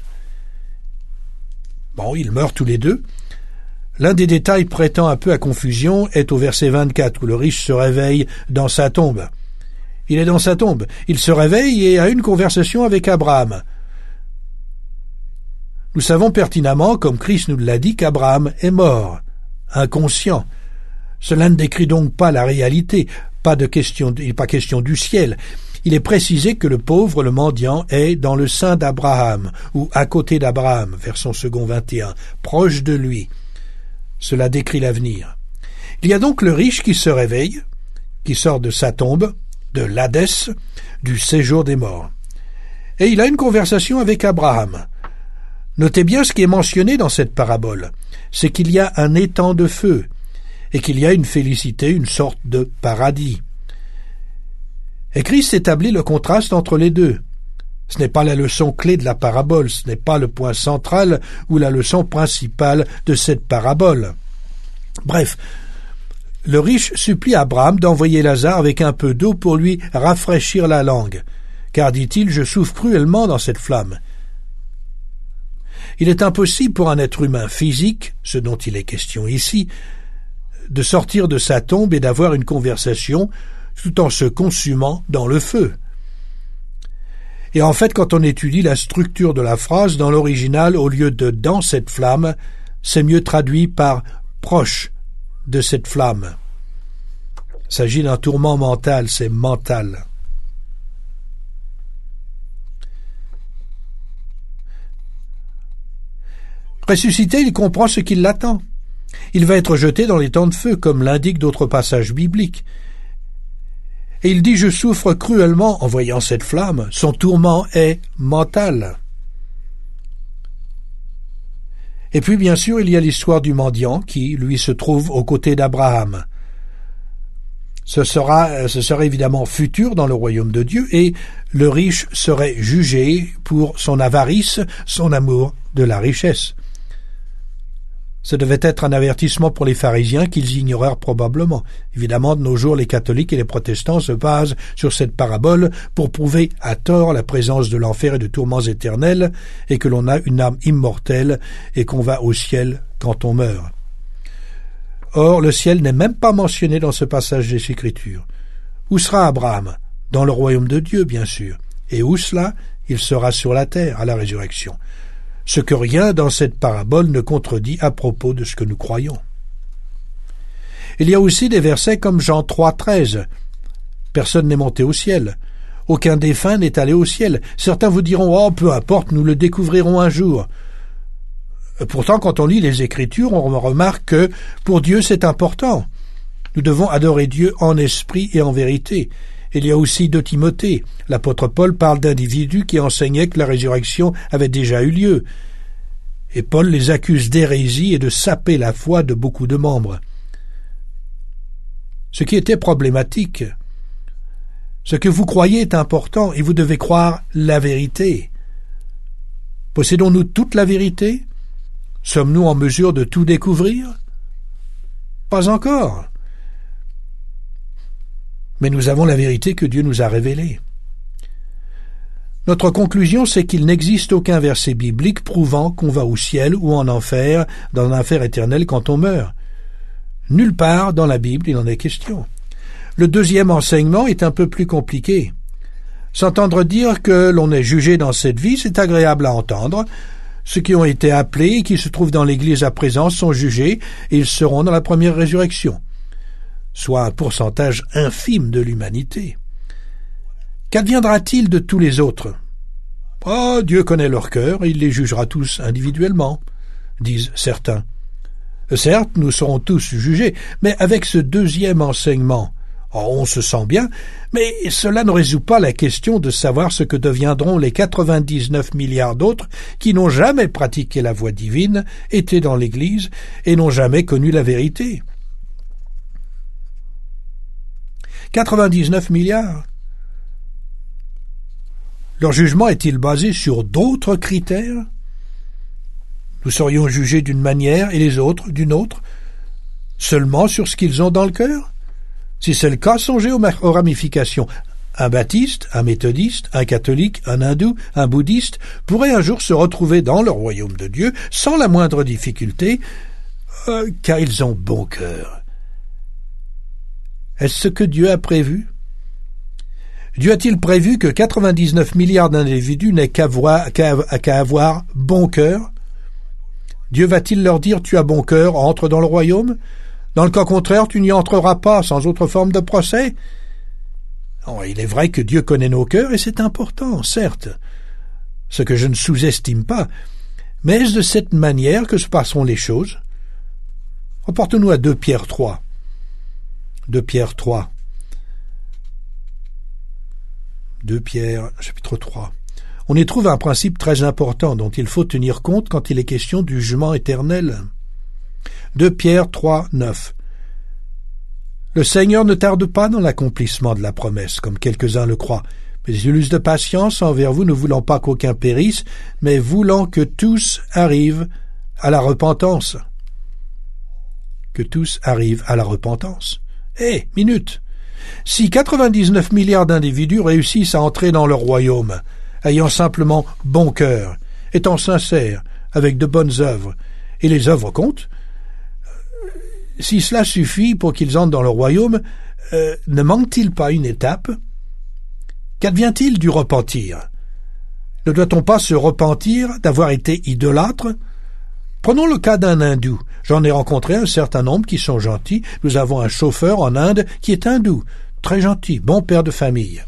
Bon, ils meurent tous les deux. L'un des détails prêtant un peu à confusion est au verset 24, où le riche se réveille dans sa tombe. Il est dans sa tombe. Il se réveille et a une conversation avec Abraham. Nous savons pertinemment, comme Christ nous l'a dit, qu'Abraham est mort, inconscient. Cela ne décrit donc pas la réalité, il n'est pas question du ciel. Il est précisé que le pauvre, le mendiant, est dans le sein d'Abraham, ou à côté d'Abraham, verset 2 21, proche de lui. Cela décrit l'avenir. Il y a donc le riche qui se réveille, qui sort de sa tombe, de l'Hadès, du séjour des morts. Et il a une conversation avec Abraham. Notez bien ce qui est mentionné dans cette parabole, c'est qu'il y a un étang de feu, et qu'il y a une félicité, une sorte de paradis. Et Christ établit le contraste entre les deux. Ce n'est pas la leçon clé de la parabole, ce n'est pas le point central ou la leçon principale de cette parabole. Bref, le riche supplie Abraham d'envoyer Lazare avec un peu d'eau pour lui rafraîchir la langue, car, dit-il, je souffre cruellement dans cette flamme. Il est impossible pour un être humain physique, ce dont il est question ici, de sortir de sa tombe et d'avoir une conversation tout en se consumant dans le feu. Et en fait, quand on étudie la structure de la phrase, dans l'original, au lieu de « dans cette flamme », c'est mieux traduit par « proche de cette flamme ». Il s'agit d'un tourment mental, c'est mental. Ressuscité, il comprend ce qui l'attend. Il va être jeté dans les temps de feu, comme l'indiquent d'autres passages bibliques. Et il dit « Je souffre cruellement en voyant cette flamme. » Son tourment est mental. Et puis, bien sûr, il y a l'histoire du mendiant qui, lui, se trouve aux côtés d'Abraham. Ce serait évidemment futur dans le royaume de Dieu, et le riche serait jugé pour son avarice, son amour de la richesse. Ce devait être un avertissement pour les pharisiens qu'ils ignorèrent probablement. Évidemment, de nos jours, les catholiques et les protestants se basent sur cette parabole pour prouver à tort la présence de l'enfer et de tourments éternels, et que l'on a une âme immortelle et qu'on va au ciel quand on meurt. Or, le ciel n'est même pas mentionné dans ce passage des Écritures. Où sera Abraham? Dans le royaume de Dieu, bien sûr. Et où cela? Il sera sur la terre à la résurrection. Ce que rien dans cette parabole ne contredit à propos de ce que nous croyons. Il y a aussi des versets comme Jean 3,13. Personne n'est monté au ciel. Aucun défunt n'est allé au ciel. Certains vous diront « Oh, peu importe, nous le découvrirons un jour ». Pourtant, quand on lit les Écritures, on remarque que pour Dieu c'est important. Nous devons adorer Dieu en esprit et en vérité. Il y a aussi 2 Timothée. L'apôtre Paul parle d'individus qui enseignaient que la résurrection avait déjà eu lieu. Et Paul les accuse d'hérésie et de saper la foi de beaucoup de membres. Ce qui était problématique. Ce que vous croyez est important et vous devez croire la vérité. Possédons-nous toute la vérité? Sommes-nous en mesure de tout découvrir? Pas encore. Mais nous avons la vérité que Dieu nous a révélée. Notre conclusion, c'est qu'il n'existe aucun verset biblique prouvant qu'on va au ciel ou en enfer, dans un enfer éternel quand on meurt. Nulle part dans la Bible il en est question. Le deuxième enseignement est un peu plus compliqué. S'entendre dire que l'on est jugé dans cette vie, c'est agréable à entendre. Ceux qui ont été appelés et qui se trouvent dans l'Église à présent sont jugés et ils seront dans la première résurrection, soit un pourcentage infime de l'humanité. Qu'adviendra-t-il de tous les autres? Oh, Dieu connaît leur cœur et il les jugera tous individuellement, disent certains. Certes, nous serons tous jugés, mais avec ce deuxième enseignement, on se sent bien, mais cela ne résout pas la question de savoir ce que deviendront les 99 milliards d'autres qui n'ont jamais pratiqué la voie divine, étaient dans l'Église et n'ont jamais connu la vérité. 99 milliards. Leur jugement est-il basé sur d'autres critères? Nous serions jugés d'une manière et les autres d'une autre, seulement sur ce qu'ils ont dans le cœur? Si c'est le cas, songez aux ramifications. Un baptiste, un méthodiste, un catholique, un hindou, un bouddhiste pourraient un jour se retrouver dans le royaume de Dieu sans la moindre difficulté, car ils ont bon cœur. Est-ce ce que Dieu a prévu? Dieu a-t-il prévu que 99 milliards d'individus n'aient qu'à avoir bon cœur? Dieu va-t-il leur dire « Tu as bon cœur, entre dans le royaume » ? Dans le cas contraire, tu n'y entreras pas sans autre forme de procès. Oh, il est vrai que Dieu connaît nos cœurs et c'est important, certes, ce que je ne sous-estime pas. Mais est-ce de cette manière que se passeront les choses? Reportons-nous à 2 Pierre 3. 2 Pierre 3. 2 Pierre, chapitre 3. On y trouve un principe très important dont il faut tenir compte quand il est question du jugement éternel. 2 Pierre 3, 9. Le Seigneur ne tarde pas dans l'accomplissement de la promesse, comme quelques-uns le croient, mais il use de patience envers vous, ne voulant pas qu'aucun périsse, mais voulant que tous arrivent à la repentance. Que tous arrivent à la repentance. Minute! Si 99 milliards d'individus réussissent à entrer dans leur royaume, ayant simplement bon cœur, étant sincères, avec de bonnes œuvres, et les œuvres comptent, si cela suffit pour qu'ils entrent dans le royaume, ne manque-t-il pas une étape? Qu'advient-il du repentir? Ne doit-on pas se repentir d'avoir été idolâtre? Prenons le cas d'un hindou. J'en ai rencontré un certain nombre qui sont gentils. Nous avons un chauffeur en Inde qui est hindou, très gentil, bon père de famille.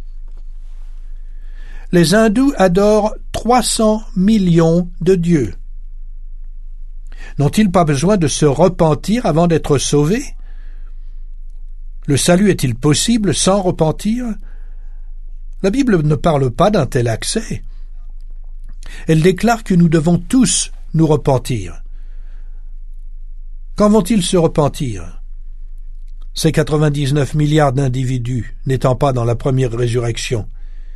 Les hindous adorent 300 millions de dieux. N'ont-ils pas besoin de se repentir avant d'être sauvés? Le salut est-il possible sans repentir? La Bible ne parle pas d'un tel accès. Elle déclare que nous devons tous nous repentir. Quand vont-ils se repentir? Ces 99 milliards d'individus n'étant pas dans la première résurrection.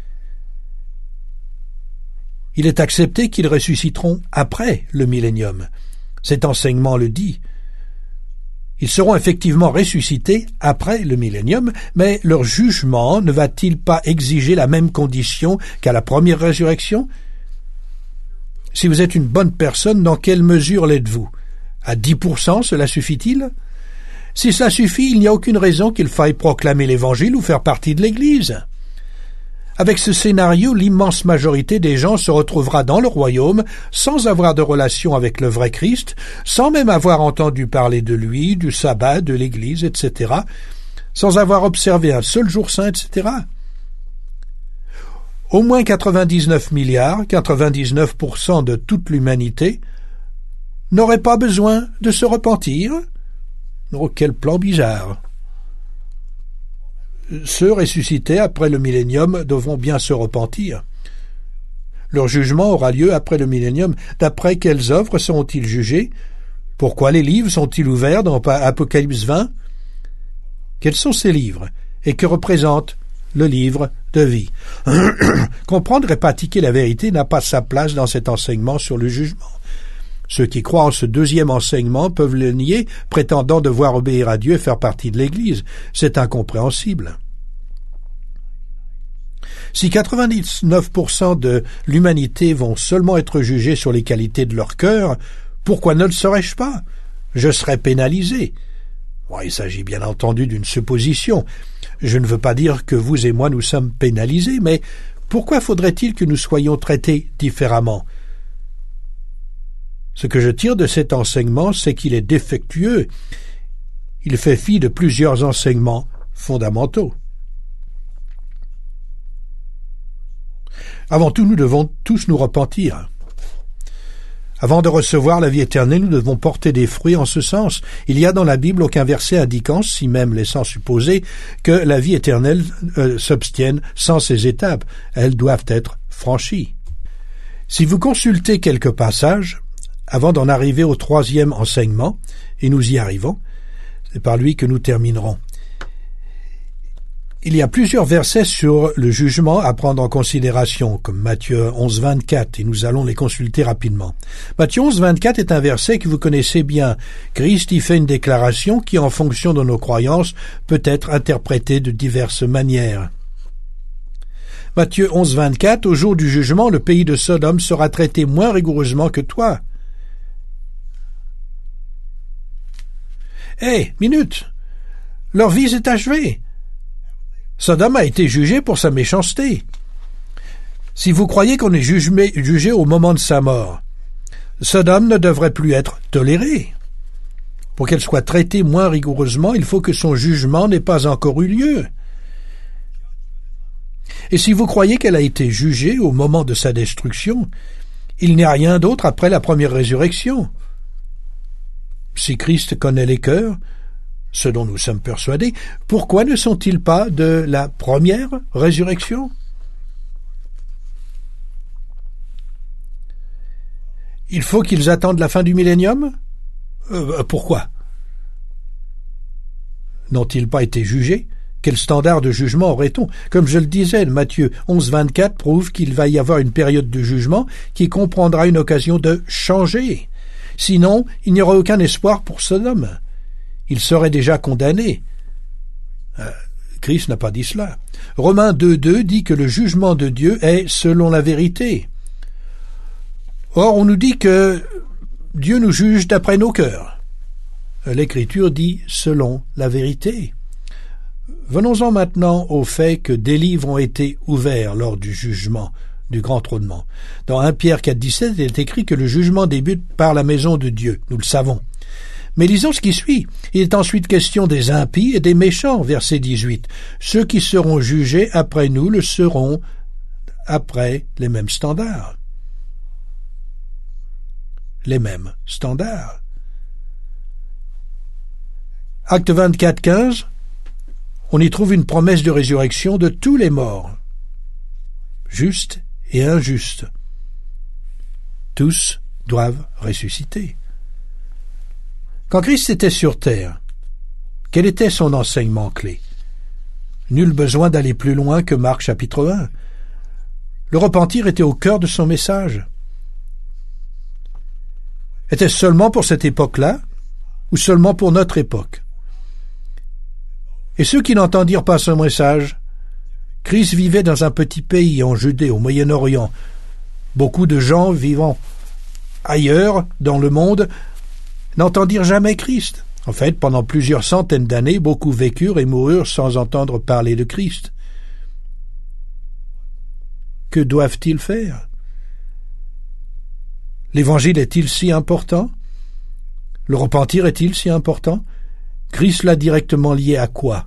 Il est accepté qu'ils ressusciteront après le millénium. Cet enseignement le dit. Ils seront effectivement ressuscités après le millénium, mais leur jugement ne va-t-il pas exiger la même condition qu'à la première résurrection? Si vous êtes une bonne personne, dans quelle mesure l'êtes-vous? À 10%, cela suffit-il? Si cela suffit, il n'y a aucune raison qu'il faille proclamer l'Évangile ou faire partie de l'Église. Avec ce scénario, l'immense majorité des gens se retrouvera dans le royaume sans avoir de relation avec le vrai Christ, sans même avoir entendu parler de lui, du sabbat, de l'Église, etc., sans avoir observé un seul jour saint, etc. Au moins 99 milliards, 99% de toute l'humanité, n'auraient pas besoin de se repentir. Oh, quel plan bizarre! Ceux ressuscités après le millénium devront bien se repentir. Leur jugement aura lieu après le millénium. D'après quelles œuvres seront-ils jugés? Pourquoi les livres sont-ils ouverts dans Apocalypse 20? Quels sont ces livres? Et que représente le livre de vie? Comprendre et pratiquer la vérité n'a pas sa place dans cet enseignement sur le jugement. Ceux qui croient en ce deuxième enseignement peuvent le nier, prétendant devoir obéir à Dieu et faire partie de l'Église. C'est incompréhensible. Si 99% de l'humanité vont seulement être jugés sur les qualités de leur cœur, pourquoi ne le serais-je pas? Je serais pénalisé. Bon, il s'agit bien entendu d'une supposition. Je ne veux pas dire que vous et moi nous sommes pénalisés, mais pourquoi faudrait-il que nous soyons traités différemment? Ce que je tire de cet enseignement, c'est qu'il est défectueux. Il fait fi de plusieurs enseignements fondamentaux. Avant tout, nous devons tous nous repentir. Avant de recevoir la vie éternelle, nous devons porter des fruits en ce sens. Il y a dans la Bible aucun verset indiquant, si même laissant supposer, que la vie éternelle s'obtienne sans ces étapes. Elles doivent être franchies. Si vous consultez quelques passages, avant d'en arriver au troisième enseignement, et nous y arrivons, c'est par lui que nous terminerons. Il y a plusieurs versets sur le jugement à prendre en considération, comme Matthieu 11, 24, et nous allons les consulter rapidement. Matthieu 11, 24 est un verset que vous connaissez bien. Christ y fait une déclaration qui, en fonction de nos croyances, peut être interprétée de diverses manières. Matthieu 11, 24, au jour du jugement, le pays de Sodome sera traité moins rigoureusement que toi. Minute! Leur vie est achevée. Sodome a été jugé pour sa méchanceté. Si vous croyez qu'on est jugé au moment de sa mort, Sodome ne devrait plus être tolérée. Pour qu'elle soit traitée moins rigoureusement, il faut que son jugement n'ait pas encore eu lieu. Et si vous croyez qu'elle a été jugée au moment de sa destruction, il n'y a rien d'autre après la première résurrection. Si Christ connaît les cœurs, ce dont nous sommes persuadés, pourquoi ne sont-ils pas de la première résurrection? Il faut qu'ils attendent la fin du millénium? Pourquoi? N'ont-ils pas été jugés? Quel standard de jugement aurait-on? Comme je le disais, Matthieu 11, 24 prouve qu'il va y avoir une période de jugement qui comprendra une occasion de changer. Sinon, il n'y aura aucun espoir pour Sodome. Il serait déjà condamné. Christ n'a pas dit cela. Romains 2.2 dit que le jugement de Dieu est selon la vérité. Or, on nous dit que Dieu nous juge d'après nos cœurs. L'Écriture dit selon la vérité. Venons-en maintenant au fait que des livres ont été ouverts lors du jugement du grand trônement. Dans 1 Pierre 4.17, il est écrit que le jugement débute par la maison de Dieu. Nous le savons. Mais lisons ce qui suit. Il est ensuite question des impies et des méchants, verset 18. Ceux qui seront jugés après nous le seront après les mêmes standards. Les mêmes standards. Acte 24, 15, on y trouve une promesse de résurrection de tous les morts, justes et injustes. Tous doivent ressusciter. Quand Christ était sur terre, quel était son enseignement clé? Nul besoin d'aller plus loin que Marc chapitre 1. Le repentir était au cœur de son message. Était-ce seulement pour cette époque-là ou seulement pour notre époque? Et ceux qui n'entendirent pas son message, Christ vivait dans un petit pays en Judée, au Moyen-Orient. Beaucoup de gens vivant ailleurs dans le monde n'entendirent jamais Christ. En fait, pendant plusieurs centaines d'années, beaucoup vécurent et moururent sans entendre parler de Christ. Que doivent-ils faire? L'Évangile est-il si important? Le repentir est-il si important? Christ l'a directement lié à quoi?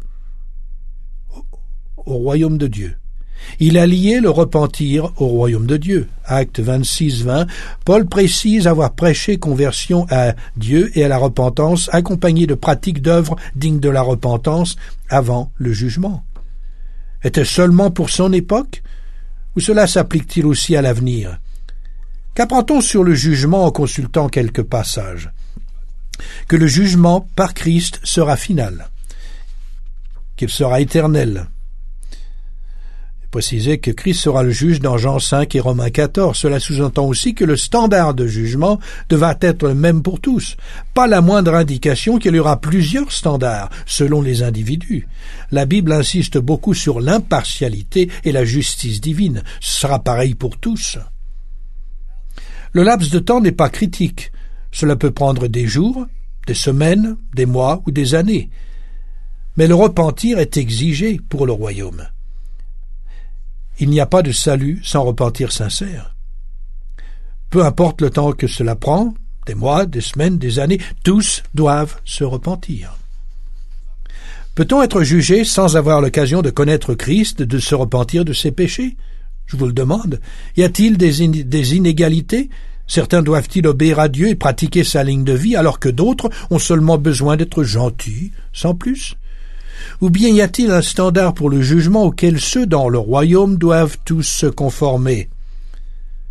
Au royaume de Dieu. Il a lié le repentir au royaume de Dieu. Acte 26, 20, Paul précise avoir prêché conversion à Dieu et à la repentance, accompagné de pratiques d'œuvres dignes de la repentance avant le jugement. Était-ce seulement pour son époque? Ou cela s'applique-t-il aussi à l'avenir? Qu'apprend-on sur le jugement en consultant quelques passages? Que le jugement par Christ sera final, qu'il sera éternel. Préciser que Christ sera le juge dans Jean 5 et Romains 14. Cela sous-entend aussi que le standard de jugement devra être le même pour tous. Pas la moindre indication qu'il y aura plusieurs standards selon les individus. La Bible insiste beaucoup sur l'impartialité et la justice divine. Ce sera pareil pour tous. Le laps de temps n'est pas critique. Cela peut prendre des jours, des semaines, des mois ou des années. Mais le repentir est exigé pour le royaume. Il n'y a pas de salut sans repentir sincère. Peu importe le temps que cela prend, des mois, des semaines, des années, tous doivent se repentir. Peut-on être jugé sans avoir l'occasion de connaître Christ, de se repentir de ses péchés? Je vous le demande. Y a-t-il des inégalités? Certains doivent-ils obéir à Dieu et pratiquer sa ligne de vie, alors que d'autres ont seulement besoin d'être gentils, sans plus? Ou bien y a-t-il un standard pour le jugement auquel ceux dans le royaume doivent tous se conformer?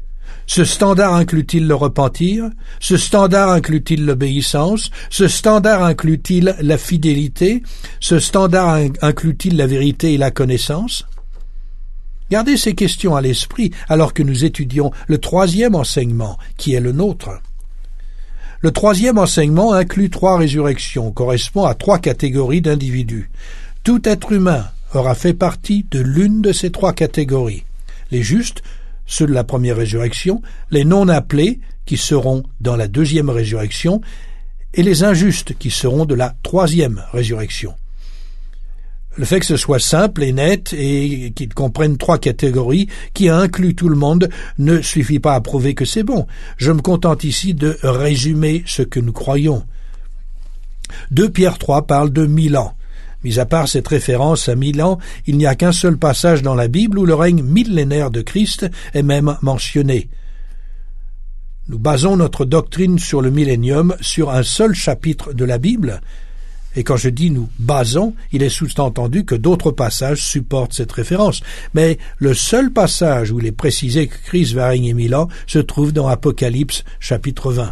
Ce standard inclut-il le repentir? Ce standard inclut-il l'obéissance? Ce standard inclut-il la fidélité? Ce standard inclut-il la vérité et la connaissance? Gardez ces questions à l'esprit alors que nous étudions le troisième enseignement, qui est le nôtre. Le troisième enseignement inclut 3 résurrections, correspond à 3 catégories d'individus. Tout être humain aura fait partie de l'une de ces 3 catégories. Les justes, ceux de la première résurrection, les non-appelés, qui seront dans la deuxième résurrection, et les injustes, qui seront de la troisième résurrection. Le fait que ce soit simple et net et qu'il comprenne 3 catégories qui incluent tout le monde ne suffit pas à prouver que c'est bon. Je me contente ici de résumer ce que nous croyons. 2 Pierre 3 parle de 1000 ans. Mis à part cette référence à 1000 ans, il n'y a qu'un seul passage dans la Bible où le règne millénaire de Christ est même mentionné. Nous basons notre doctrine sur le millénium sur un seul chapitre de la Bible. Et quand je dis nous basons, il est sous-entendu que d'autres passages supportent cette référence. Mais le seul passage où il est précisé que Christ va régner 1000 ans se trouve dans Apocalypse chapitre 20.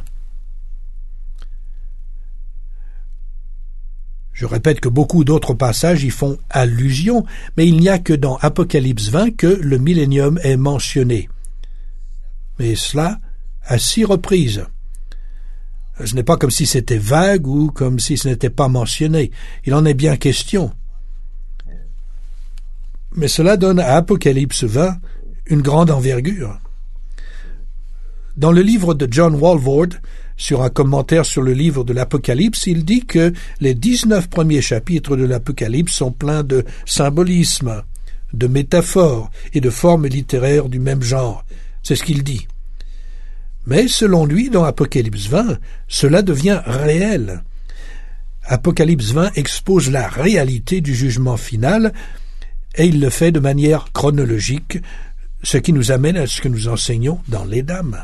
Je répète que beaucoup d'autres passages y font allusion, mais il n'y a que dans Apocalypse 20 que le millénium est mentionné. Mais cela à 6 reprises. Ce n'est pas comme si c'était vague ou comme si ce n'était pas mentionné. Il en est bien question. Mais cela donne à Apocalypse 20 une grande envergure. Dans le livre de John Walvoord, sur un commentaire sur le livre de l'Apocalypse, il dit que les 19 premiers chapitres de l'Apocalypse sont pleins de symbolisme, de métaphores et de formes littéraires du même genre. C'est ce qu'il dit. Mais selon lui, dans Apocalypse 20, cela devient réel. Apocalypse 20 expose la réalité du jugement final et il le fait de manière chronologique, ce qui nous amène à ce que nous enseignons dans les Dames.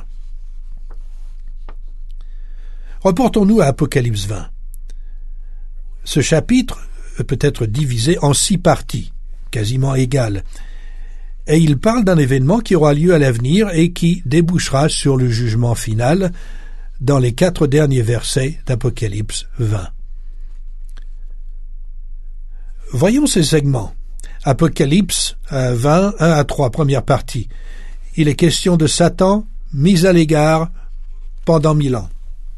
Reportons-nous à Apocalypse 20. Ce chapitre peut être divisé en 6 parties, quasiment égales. Et il parle d'un événement qui aura lieu à l'avenir et qui débouchera sur le jugement final dans les 4 derniers versets d'Apocalypse 20. Voyons ces segments. Apocalypse 20, 1 à 3, première partie. Il est question de Satan mis à l'écart pendant 1000 ans.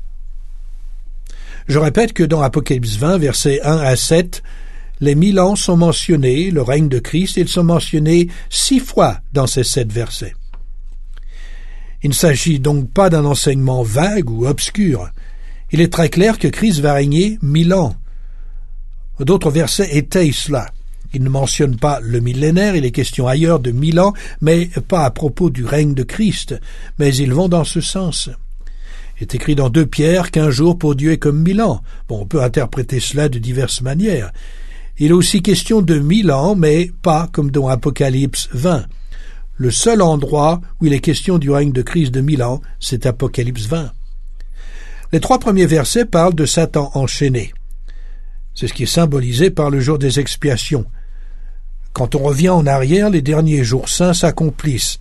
Je répète que dans Apocalypse 20, versets 1 à 7, les 1000 ans sont mentionnés, le règne de Christ, ils sont mentionnés 6 fois dans ces 7 versets. Il ne s'agit donc pas d'un enseignement vague ou obscur. Il est très clair que Christ va régner 1000 ans. D'autres versets étayent cela. Il ne mentionne pas le millénaire, il est question ailleurs de 1000 ans, mais pas à propos du règne de Christ, mais ils vont dans ce sens. Il est écrit dans 2 Pierre qu'1 jour pour Dieu est comme 1000 ans. Bon, on peut interpréter cela de diverses manières. Il est aussi question de 1000 ans, mais pas comme dans Apocalypse 20. Le seul endroit où il est question du règne de Christ de 1000 ans, c'est Apocalypse 20. Les 3 premiers versets parlent de Satan enchaîné. C'est ce qui est symbolisé par le jour des expiations. Quand on revient en arrière, les derniers jours saints s'accomplissent.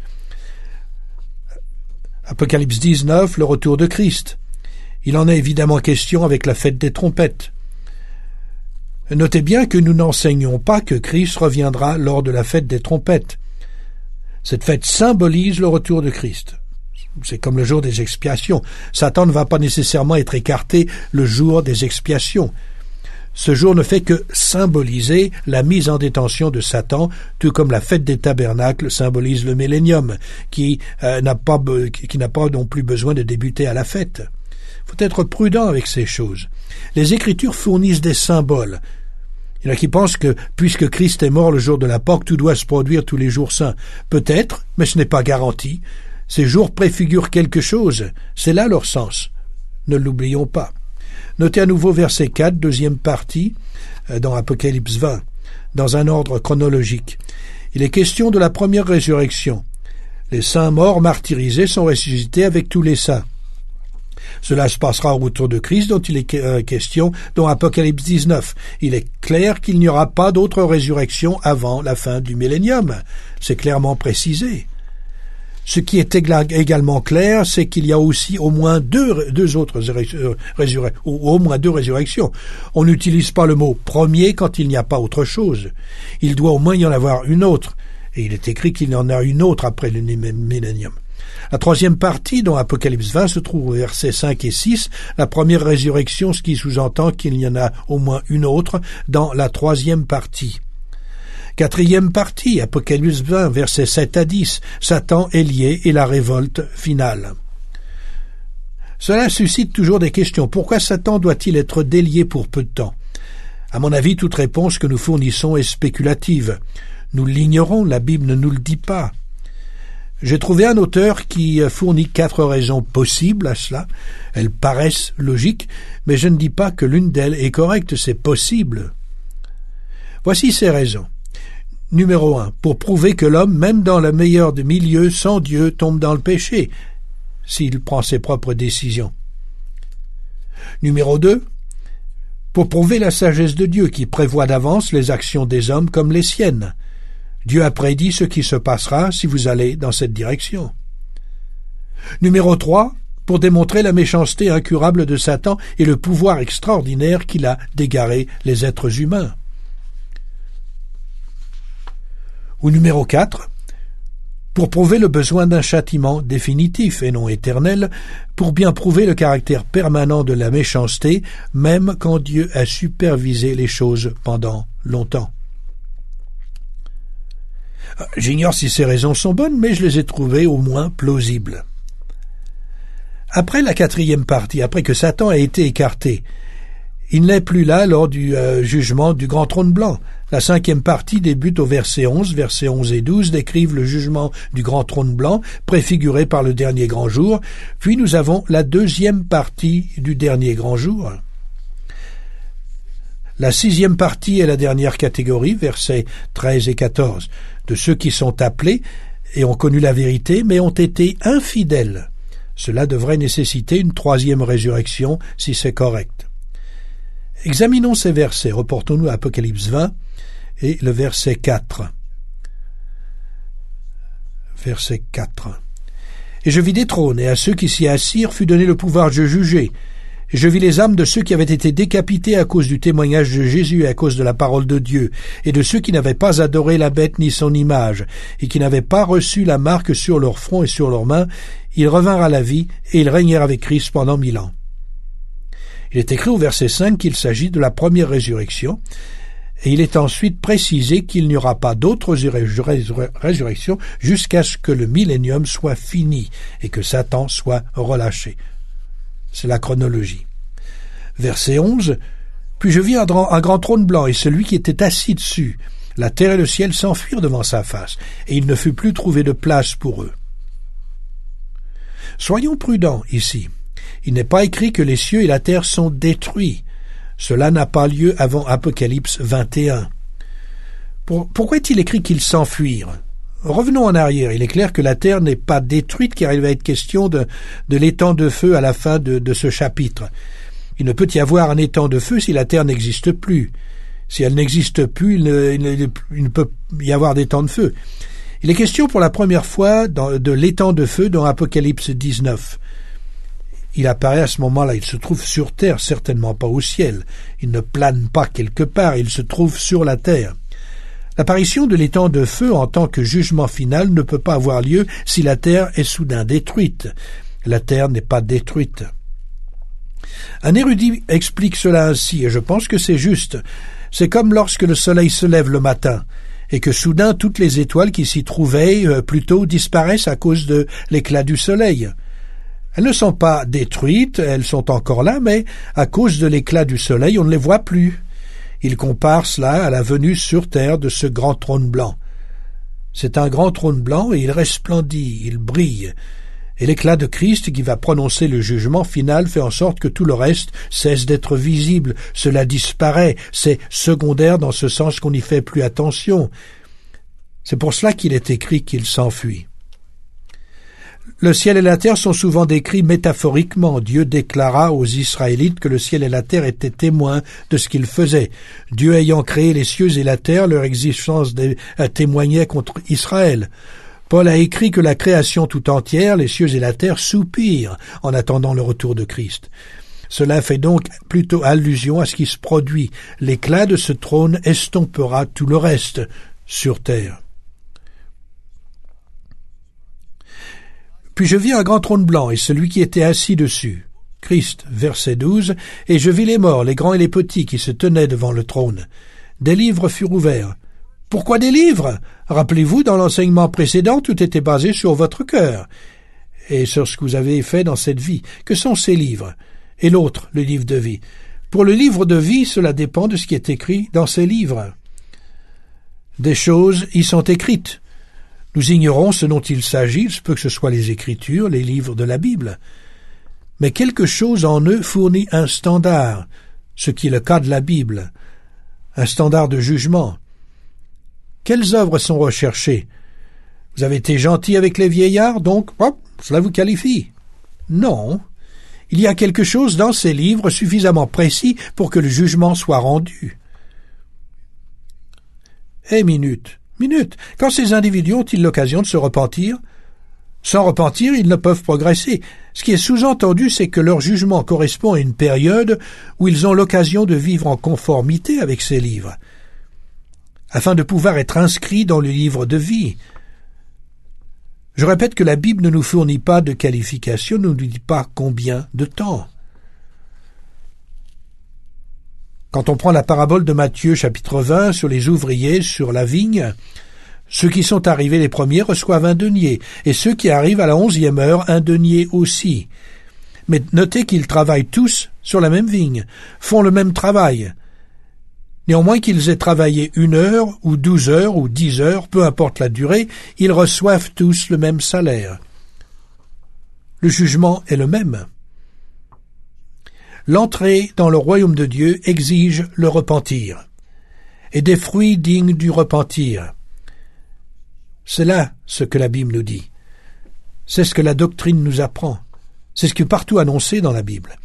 Apocalypse 19, le retour de Christ. Il en est évidemment question avec la fête des trompettes. Notez bien que nous n'enseignons pas que Christ reviendra lors de la fête des trompettes. Cette fête symbolise le retour de Christ. C'est comme le jour des expiations. Satan ne va pas nécessairement être écarté le jour des expiations. Ce jour ne fait que symboliser la mise en détention de Satan, tout comme la fête des tabernacles symbolise le millénium, qui n'a pas non plus besoin de débuter à la fête. Il faut être prudent avec ces choses. Les Écritures fournissent des symboles. Il y en a qui pensent que, puisque Christ est mort le jour de la Pâque, tout doit se produire tous les jours saints. Peut-être, mais ce n'est pas garanti. Ces jours préfigurent quelque chose. C'est là leur sens. Ne l'oublions pas. Notez à nouveau verset 4, deuxième partie, dans Apocalypse 20, dans un ordre chronologique. Il est question de la première résurrection. Les saints morts martyrisés sont ressuscités avec tous les saints. Cela se passera au retour de Christ dont il est question dans Apocalypse 19. Il est clair qu'il n'y aura pas d'autre résurrection avant la fin du millénium. C'est clairement précisé. Ce qui est également clair, c'est qu'il y a aussi au moins deux autres au moins deux résurrections. On n'utilise pas le mot premier quand il n'y a pas autre chose. Il doit au moins y en avoir une autre. Et il est écrit qu'il y en a une autre après le millénium. La troisième partie, dont Apocalypse 20, se trouve au versets 5 et 6, la première résurrection, ce qui sous-entend qu'il y en a au moins une autre dans la troisième partie. Quatrième partie, Apocalypse 20, versets 7 à 10, Satan est lié et la révolte finale. Cela suscite toujours des questions. Pourquoi Satan doit-il être délié pour peu de temps? À mon avis, toute réponse que nous fournissons est spéculative. Nous l'ignorons, la Bible ne nous le dit pas. J'ai trouvé un auteur qui fournit 4 raisons possibles à cela. Elles paraissent logiques, mais je ne dis pas que l'une d'elles est correcte, c'est possible. Voici ces raisons. Numéro 1, pour prouver que l'homme, même dans le meilleur des milieux, sans Dieu, tombe dans le péché, s'il prend ses propres décisions. Numéro 2, pour prouver la sagesse de Dieu, qui prévoit d'avance les actions des hommes comme les siennes. Dieu a prédit ce qui se passera si vous allez dans cette direction. Numéro 3, pour démontrer la méchanceté incurable de Satan et le pouvoir extraordinaire qu'il a d'égarer les êtres humains. Ou numéro 4, pour prouver le besoin d'un châtiment définitif et non éternel, pour bien prouver le caractère permanent de la méchanceté, même quand Dieu a supervisé les choses pendant longtemps. J'ignore si ces raisons sont bonnes, mais je les ai trouvées au moins plausibles. Après la quatrième partie, après que Satan a été écarté, il n'est plus là lors du jugement du grand trône blanc. La cinquième partie débute au verset 11. Versets 11 et 12 décrivent le jugement du grand trône blanc, préfiguré par le dernier grand jour. Puis nous avons la deuxième partie du dernier grand jour. La sixième partie est la dernière catégorie, versets 13 et 14, de ceux qui sont appelés et ont connu la vérité, mais ont été infidèles. Cela devrait nécessiter une troisième résurrection, si c'est correct. Examinons ces versets. Reportons-nous à Apocalypse 20 et le verset 4. Verset 4. « Et je vis des trônes, et à ceux qui s'y assirent fut donné le pouvoir de juger. Et je vis les âmes de ceux qui avaient été décapités à cause du témoignage de Jésus et à cause de la parole de Dieu, et de ceux qui n'avaient pas adoré la bête ni son image, et qui n'avaient pas reçu la marque sur leur front et sur leurs mains. Ils revinrent à la vie, et ils régnèrent avec Christ pendant 1000 ans. » Il est écrit au verset 5 qu'il s'agit de la première résurrection, et il est ensuite précisé qu'il n'y aura pas d'autres résurrections jusqu'à ce que le millénium soit fini et que Satan soit relâché. C'est la chronologie. Verset 11. « Puis je vis un grand trône blanc, et celui qui était assis dessus. La terre et le ciel s'enfuirent devant sa face, et il ne fut plus trouvé de place pour eux. » Soyons prudents ici. Il n'est pas écrit que les cieux et la terre sont détruits. Cela n'a pas lieu avant Apocalypse 21. Pourquoi est-il écrit qu'ils s'enfuirent? Revenons en arrière. Il est clair que la terre n'est pas détruite, car il va être question de l'étang de feu à la fin de ce chapitre. Il ne peut y avoir un étang de feu si la terre n'existe plus. Si elle n'existe plus, il ne peut y avoir d'étang de feu. Il est question pour la première fois de l'étang de feu dans Apocalypse 19. Il apparaît à ce moment-là, il se trouve sur terre, certainement pas au ciel. Il ne plane pas quelque part, il se trouve sur la terre. L'apparition de l'étang de feu en tant que jugement final ne peut pas avoir lieu si la terre est soudain détruite. La terre n'est pas détruite. Un érudit explique cela ainsi, et je pense que c'est juste. C'est comme lorsque le soleil se lève le matin, et que soudain toutes les étoiles qui s'y trouvaient plus tôt disparaissent à cause de l'éclat du soleil. Elles ne sont pas détruites, elles sont encore là, mais à cause de l'éclat du soleil, on ne les voit plus. Il compare cela à la venue sur terre de ce grand trône blanc. C'est un grand trône blanc et il resplendit, il brille. Et l'éclat de Christ qui va prononcer le jugement final fait en sorte que tout le reste cesse d'être visible. Cela disparaît, c'est secondaire dans ce sens qu'on n'y fait plus attention. C'est pour cela qu'il est écrit qu'il s'enfuit. Le ciel et la terre sont souvent décrits métaphoriquement. Dieu déclara aux Israélites que le ciel et la terre étaient témoins de ce qu'ils faisaient. Dieu ayant créé les cieux et la terre, leur existence témoignait contre Israël. Paul a écrit que la création tout entière, les cieux et la terre, soupirent en attendant le retour de Christ. Cela fait donc plutôt allusion à ce qui se produit. L'éclat de ce trône estompera tout le reste sur terre. Puis je vis un grand trône blanc et celui qui était assis dessus. Christ, verset 12, « Et je vis les morts, les grands et les petits, qui se tenaient devant le trône. Des livres furent ouverts. » Pourquoi des livres? Rappelez-vous, dans l'enseignement précédent, tout était basé sur votre cœur et sur ce que vous avez fait dans cette vie. Que sont ces livres? Et l'autre, le livre de vie. Pour le livre de vie, cela dépend de ce qui est écrit dans ces livres. Des choses y sont écrites. Nous ignorons ce dont il s'agit, il se peut que ce soit les Écritures, les livres de la Bible. Mais quelque chose en eux fournit un standard, ce qui est le cas de la Bible, un standard de jugement. Quelles œuvres sont recherchées? Vous avez été gentil avec les vieillards, donc, hop, cela vous qualifie. Non. Il y a quelque chose dans ces livres suffisamment précis pour que le jugement soit rendu. Minute. Quand ces individus ont-ils l'occasion de se repentir? Sans repentir, ils ne peuvent progresser. Ce qui est sous-entendu, c'est que leur jugement correspond à une période où ils ont l'occasion de vivre en conformité avec ces livres, afin de pouvoir être inscrits dans le livre de vie. Je répète que la Bible ne nous fournit pas de qualification, ne nous dit pas combien de temps. Quand on prend la parabole de Matthieu, chapitre 20, sur les ouvriers, sur la vigne, ceux qui sont arrivés les premiers reçoivent un denier, et ceux qui arrivent à la 11e heure, un denier aussi. Mais notez qu'ils travaillent tous sur la même vigne, font le même travail. Néanmoins qu'ils aient travaillé 1 heure, ou 12 heures, ou 10 heures, peu importe la durée, ils reçoivent tous le même salaire. Le jugement est le même. L'entrée dans le royaume de Dieu exige le repentir, et des fruits dignes du repentir. C'est là ce que la Bible nous dit. C'est ce que la doctrine nous apprend. C'est ce qui est partout annoncé dans la Bible.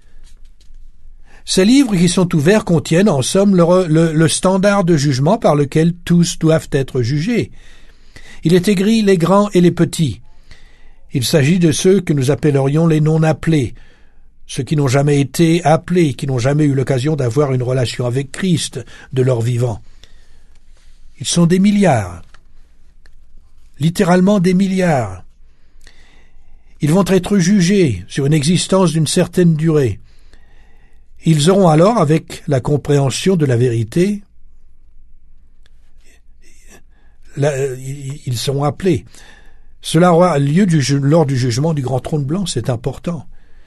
Ces livres qui sont ouverts contiennent en somme le standard de jugement par lequel tous doivent être jugés. Il est écrit les grands et les petits. Il s'agit de ceux que nous appellerions les non-appelés, ceux qui n'ont jamais été appelés, qui n'ont jamais eu l'occasion d'avoir une relation avec Christ de leur vivant. Ils sont des milliards, littéralement des milliards. Ils vont être jugés sur une existence d'une certaine durée. Ils auront alors, avec la compréhension de la vérité, ils seront appelés. Cela aura lieu lors du jugement du grand trône blanc, c'est important.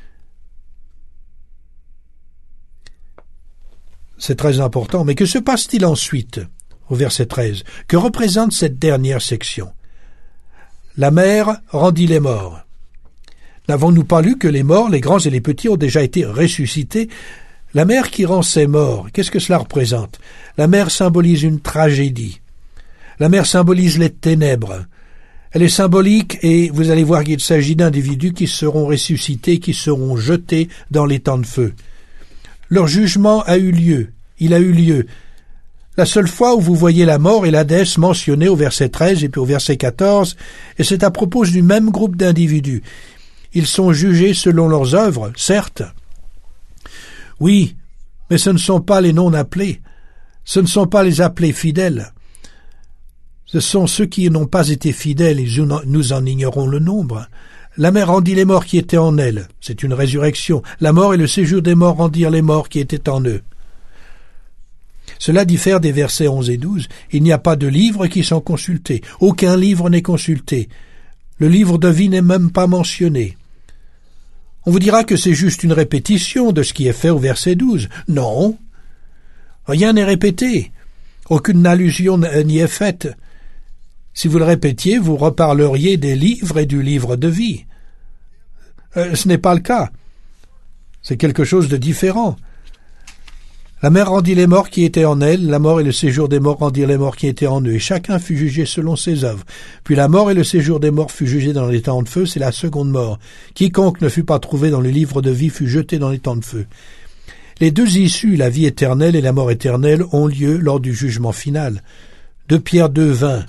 C'est très important. Mais que se passe-t-il ensuite, au verset 13? Que représente cette dernière section? La mer rendit les morts. N'avons-nous pas lu que les morts, les grands et les petits, ont déjà été ressuscités? La mer qui rend ces morts, qu'est-ce que cela représente? La mer symbolise une tragédie. La mer symbolise les ténèbres. Elle est symbolique et vous allez voir qu'il s'agit d'individus qui seront ressuscités, qui seront jetés dans les temps de feu. Leur jugement a eu lieu. Il a eu lieu. La seule fois où vous voyez la mort et l'Hadès mentionnés au verset 13 et puis au verset 14, et c'est à propos du même groupe d'individus. Ils sont jugés selon leurs œuvres, certes. Oui, mais ce ne sont pas les non-appelés. Ce ne sont pas les appelés fidèles. Ce sont ceux qui n'ont pas été fidèles et nous en ignorons le nombre. La mer rendit les morts qui étaient en elle. C'est une résurrection. La mort et le séjour des morts rendirent les morts qui étaient en eux. Cela diffère des versets 11 et 12. Il n'y a pas de livres qui sont consultés. Aucun livre n'est consulté. Le livre de vie n'est même pas mentionné. On vous dira que c'est juste une répétition de ce qui est fait au verset 12. Non. Rien n'est répété. Aucune allusion n'y est faite. Si vous le répétiez, vous reparleriez des livres et du livre de vie. Ce n'est pas le cas. C'est quelque chose de différent. La mer rendit les morts qui étaient en elle, la mort et le séjour des morts rendirent les morts qui étaient en eux, et chacun fut jugé selon ses œuvres. Puis la mort et le séjour des morts fut jugé dans les temps de feu, c'est la seconde mort. Quiconque ne fut pas trouvé dans le livre de vie fut jeté dans les temps de feu. Les deux issues, la vie éternelle et la mort éternelle, ont lieu lors du jugement final. 2 Pierre 2, 20.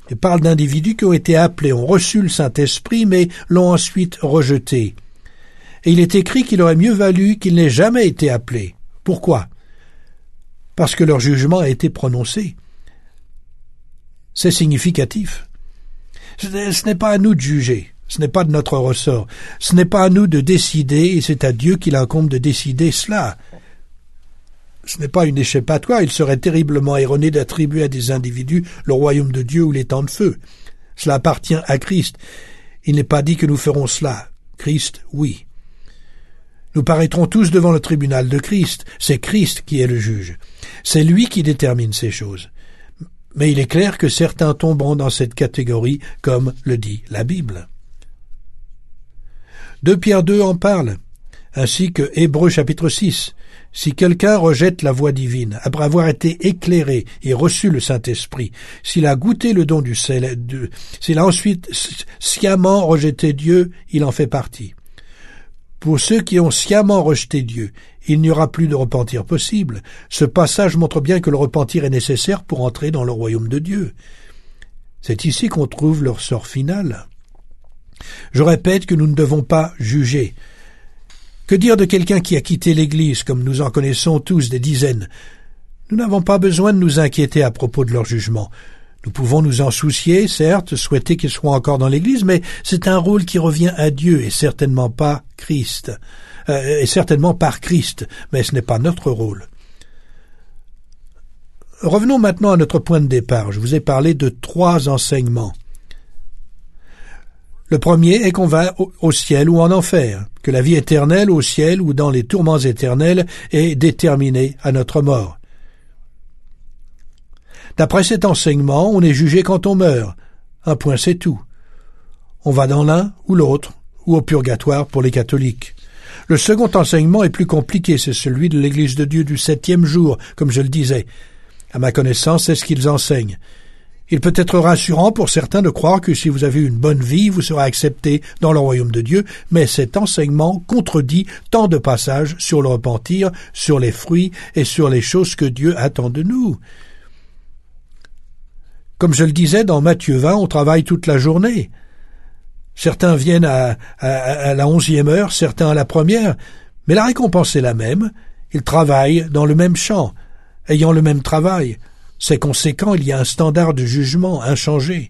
Il parle d'individus qui ont été appelés, ont reçu le Saint-Esprit, mais l'ont ensuite rejeté. Et il est écrit qu'il aurait mieux valu qu'ils n'aient jamais été appelés. Pourquoi? Parce que leur jugement a été prononcé. C'est significatif. Ce n'est pas à nous de juger, ce n'est pas de notre ressort, ce n'est pas à nous de décider, et c'est à Dieu qu'il incombe de décider cela. Ce n'est pas une échappatoire, il serait terriblement erroné d'attribuer à des individus le royaume de Dieu ou les temps de feu. Cela appartient à Christ. Il n'est pas dit que nous ferons cela. Christ, oui. Nous paraîtrons tous devant le tribunal de Christ. C'est Christ qui est le juge. C'est lui qui détermine ces choses. Mais il est clair que certains tomberont dans cette catégorie, comme le dit la Bible. 2 Pierre 2 en parle, ainsi que Hébreux chapitre 6. Si quelqu'un rejette la voie divine, après avoir été éclairé et reçu le Saint-Esprit, s'il a goûté le don du ciel, s'il a ensuite sciemment rejeté Dieu, il en fait partie. Pour ceux qui ont sciemment rejeté Dieu, il n'y aura plus de repentir possible. Ce passage montre bien que le repentir est nécessaire pour entrer dans le royaume de Dieu. C'est ici qu'on trouve leur sort final. Je répète que nous ne devons pas juger. Que dire de quelqu'un qui a quitté l'Église, comme nous en connaissons tous des dizaines? Nous n'avons pas besoin de nous inquiéter à propos de leur jugement. Nous pouvons nous en soucier, certes, souhaiter qu'ils soient encore dans l'Église, mais c'est un rôle qui revient à Dieu et certainement pas Christ. Et certainement par Christ, mais ce n'est pas notre rôle. Revenons maintenant à notre point de départ. Je vous ai parlé de 3 enseignements. Le premier est qu'on va au ciel ou en enfer, que la vie éternelle au ciel ou dans les tourments éternels est déterminée à notre mort. D'après cet enseignement, on est jugé quand on meurt. Un point, c'est tout. On va dans l'un ou l'autre, ou au purgatoire pour les catholiques. Le second enseignement est plus compliqué, c'est celui de l'Église de Dieu du 7e jour, comme je le disais. À ma connaissance, c'est ce qu'ils enseignent. Il peut être rassurant pour certains de croire que si vous avez une bonne vie, vous serez accepté dans le royaume de Dieu, mais cet enseignement contredit tant de passages sur le repentir, sur les fruits et sur les choses que Dieu attend de nous. Comme je le disais, dans Matthieu 20, on travaille toute la journée. Certains viennent à la 11e heure, certains à la 1re, mais la récompense est la même. Ils travaillent dans le même champ, ayant le même travail. C'est conséquent, il y a un standard de jugement inchangé.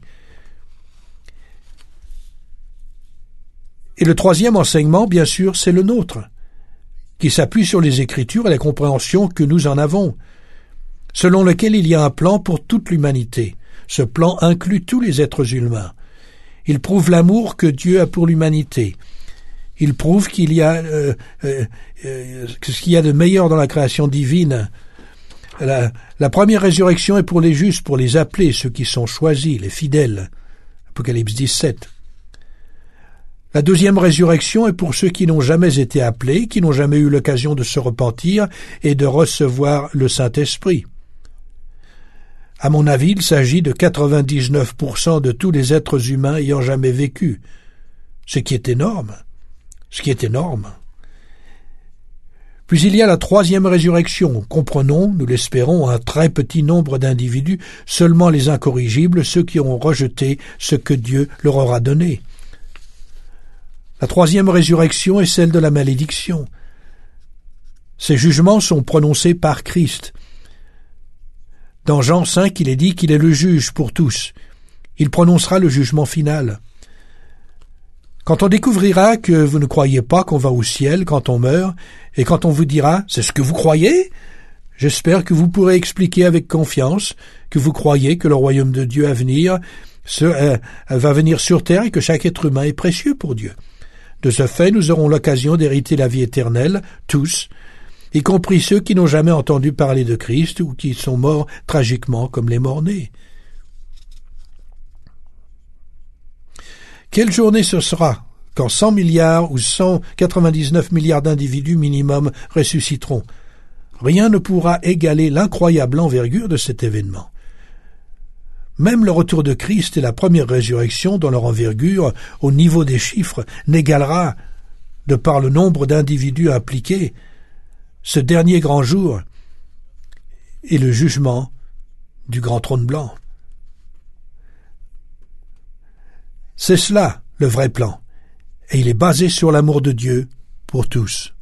Et le 3e enseignement, bien sûr, c'est le nôtre, qui s'appuie sur les Écritures et la compréhension que nous en avons, selon lequel il y a un plan pour toute l'humanité. Ce plan inclut tous les êtres humains. Il prouve l'amour que Dieu a pour l'humanité. Il prouve qu'il y a ce qu'il y a de meilleur dans la création divine. La première résurrection est pour les justes, pour les appelés, ceux qui sont choisis, les fidèles. Apocalypse 17. La deuxième résurrection est pour ceux qui n'ont jamais été appelés, qui n'ont jamais eu l'occasion de se repentir et de recevoir le Saint-Esprit. À mon avis, il s'agit de 99% de tous les êtres humains ayant jamais vécu, ce qui est énorme. Puis il y a la 3e résurrection. Comprenons, nous l'espérons, un très petit nombre d'individus, seulement les incorrigibles, ceux qui ont rejeté ce que Dieu leur aura donné. La 3e résurrection est celle de la malédiction. Ces jugements sont prononcés par Christ. Dans Jean 5, il est dit qu'il est le juge pour tous. Il prononcera le jugement final. Quand on découvrira que vous ne croyez pas qu'on va au ciel quand on meurt, et quand on vous dira « c'est ce que vous croyez ?» j'espère que vous pourrez expliquer avec confiance que vous croyez que le royaume de Dieu à venir va venir sur terre et que chaque être humain est précieux pour Dieu. De ce fait, nous aurons l'occasion d'hériter la vie éternelle, tous, y compris ceux qui n'ont jamais entendu parler de Christ ou qui sont morts tragiquement comme les morts-nés. Quelle journée ce sera quand 100 milliards ou 199 milliards d'individus minimum ressusciteront? Rien ne pourra égaler l'incroyable envergure de cet événement. Même le retour de Christ et la première résurrection, dans leur envergure, au niveau des chiffres, n'égalera, de par le nombre d'individus impliqués, ce dernier grand jour et le jugement du grand trône blanc. C'est cela, le vrai plan. Et il est basé sur l'amour de Dieu pour tous.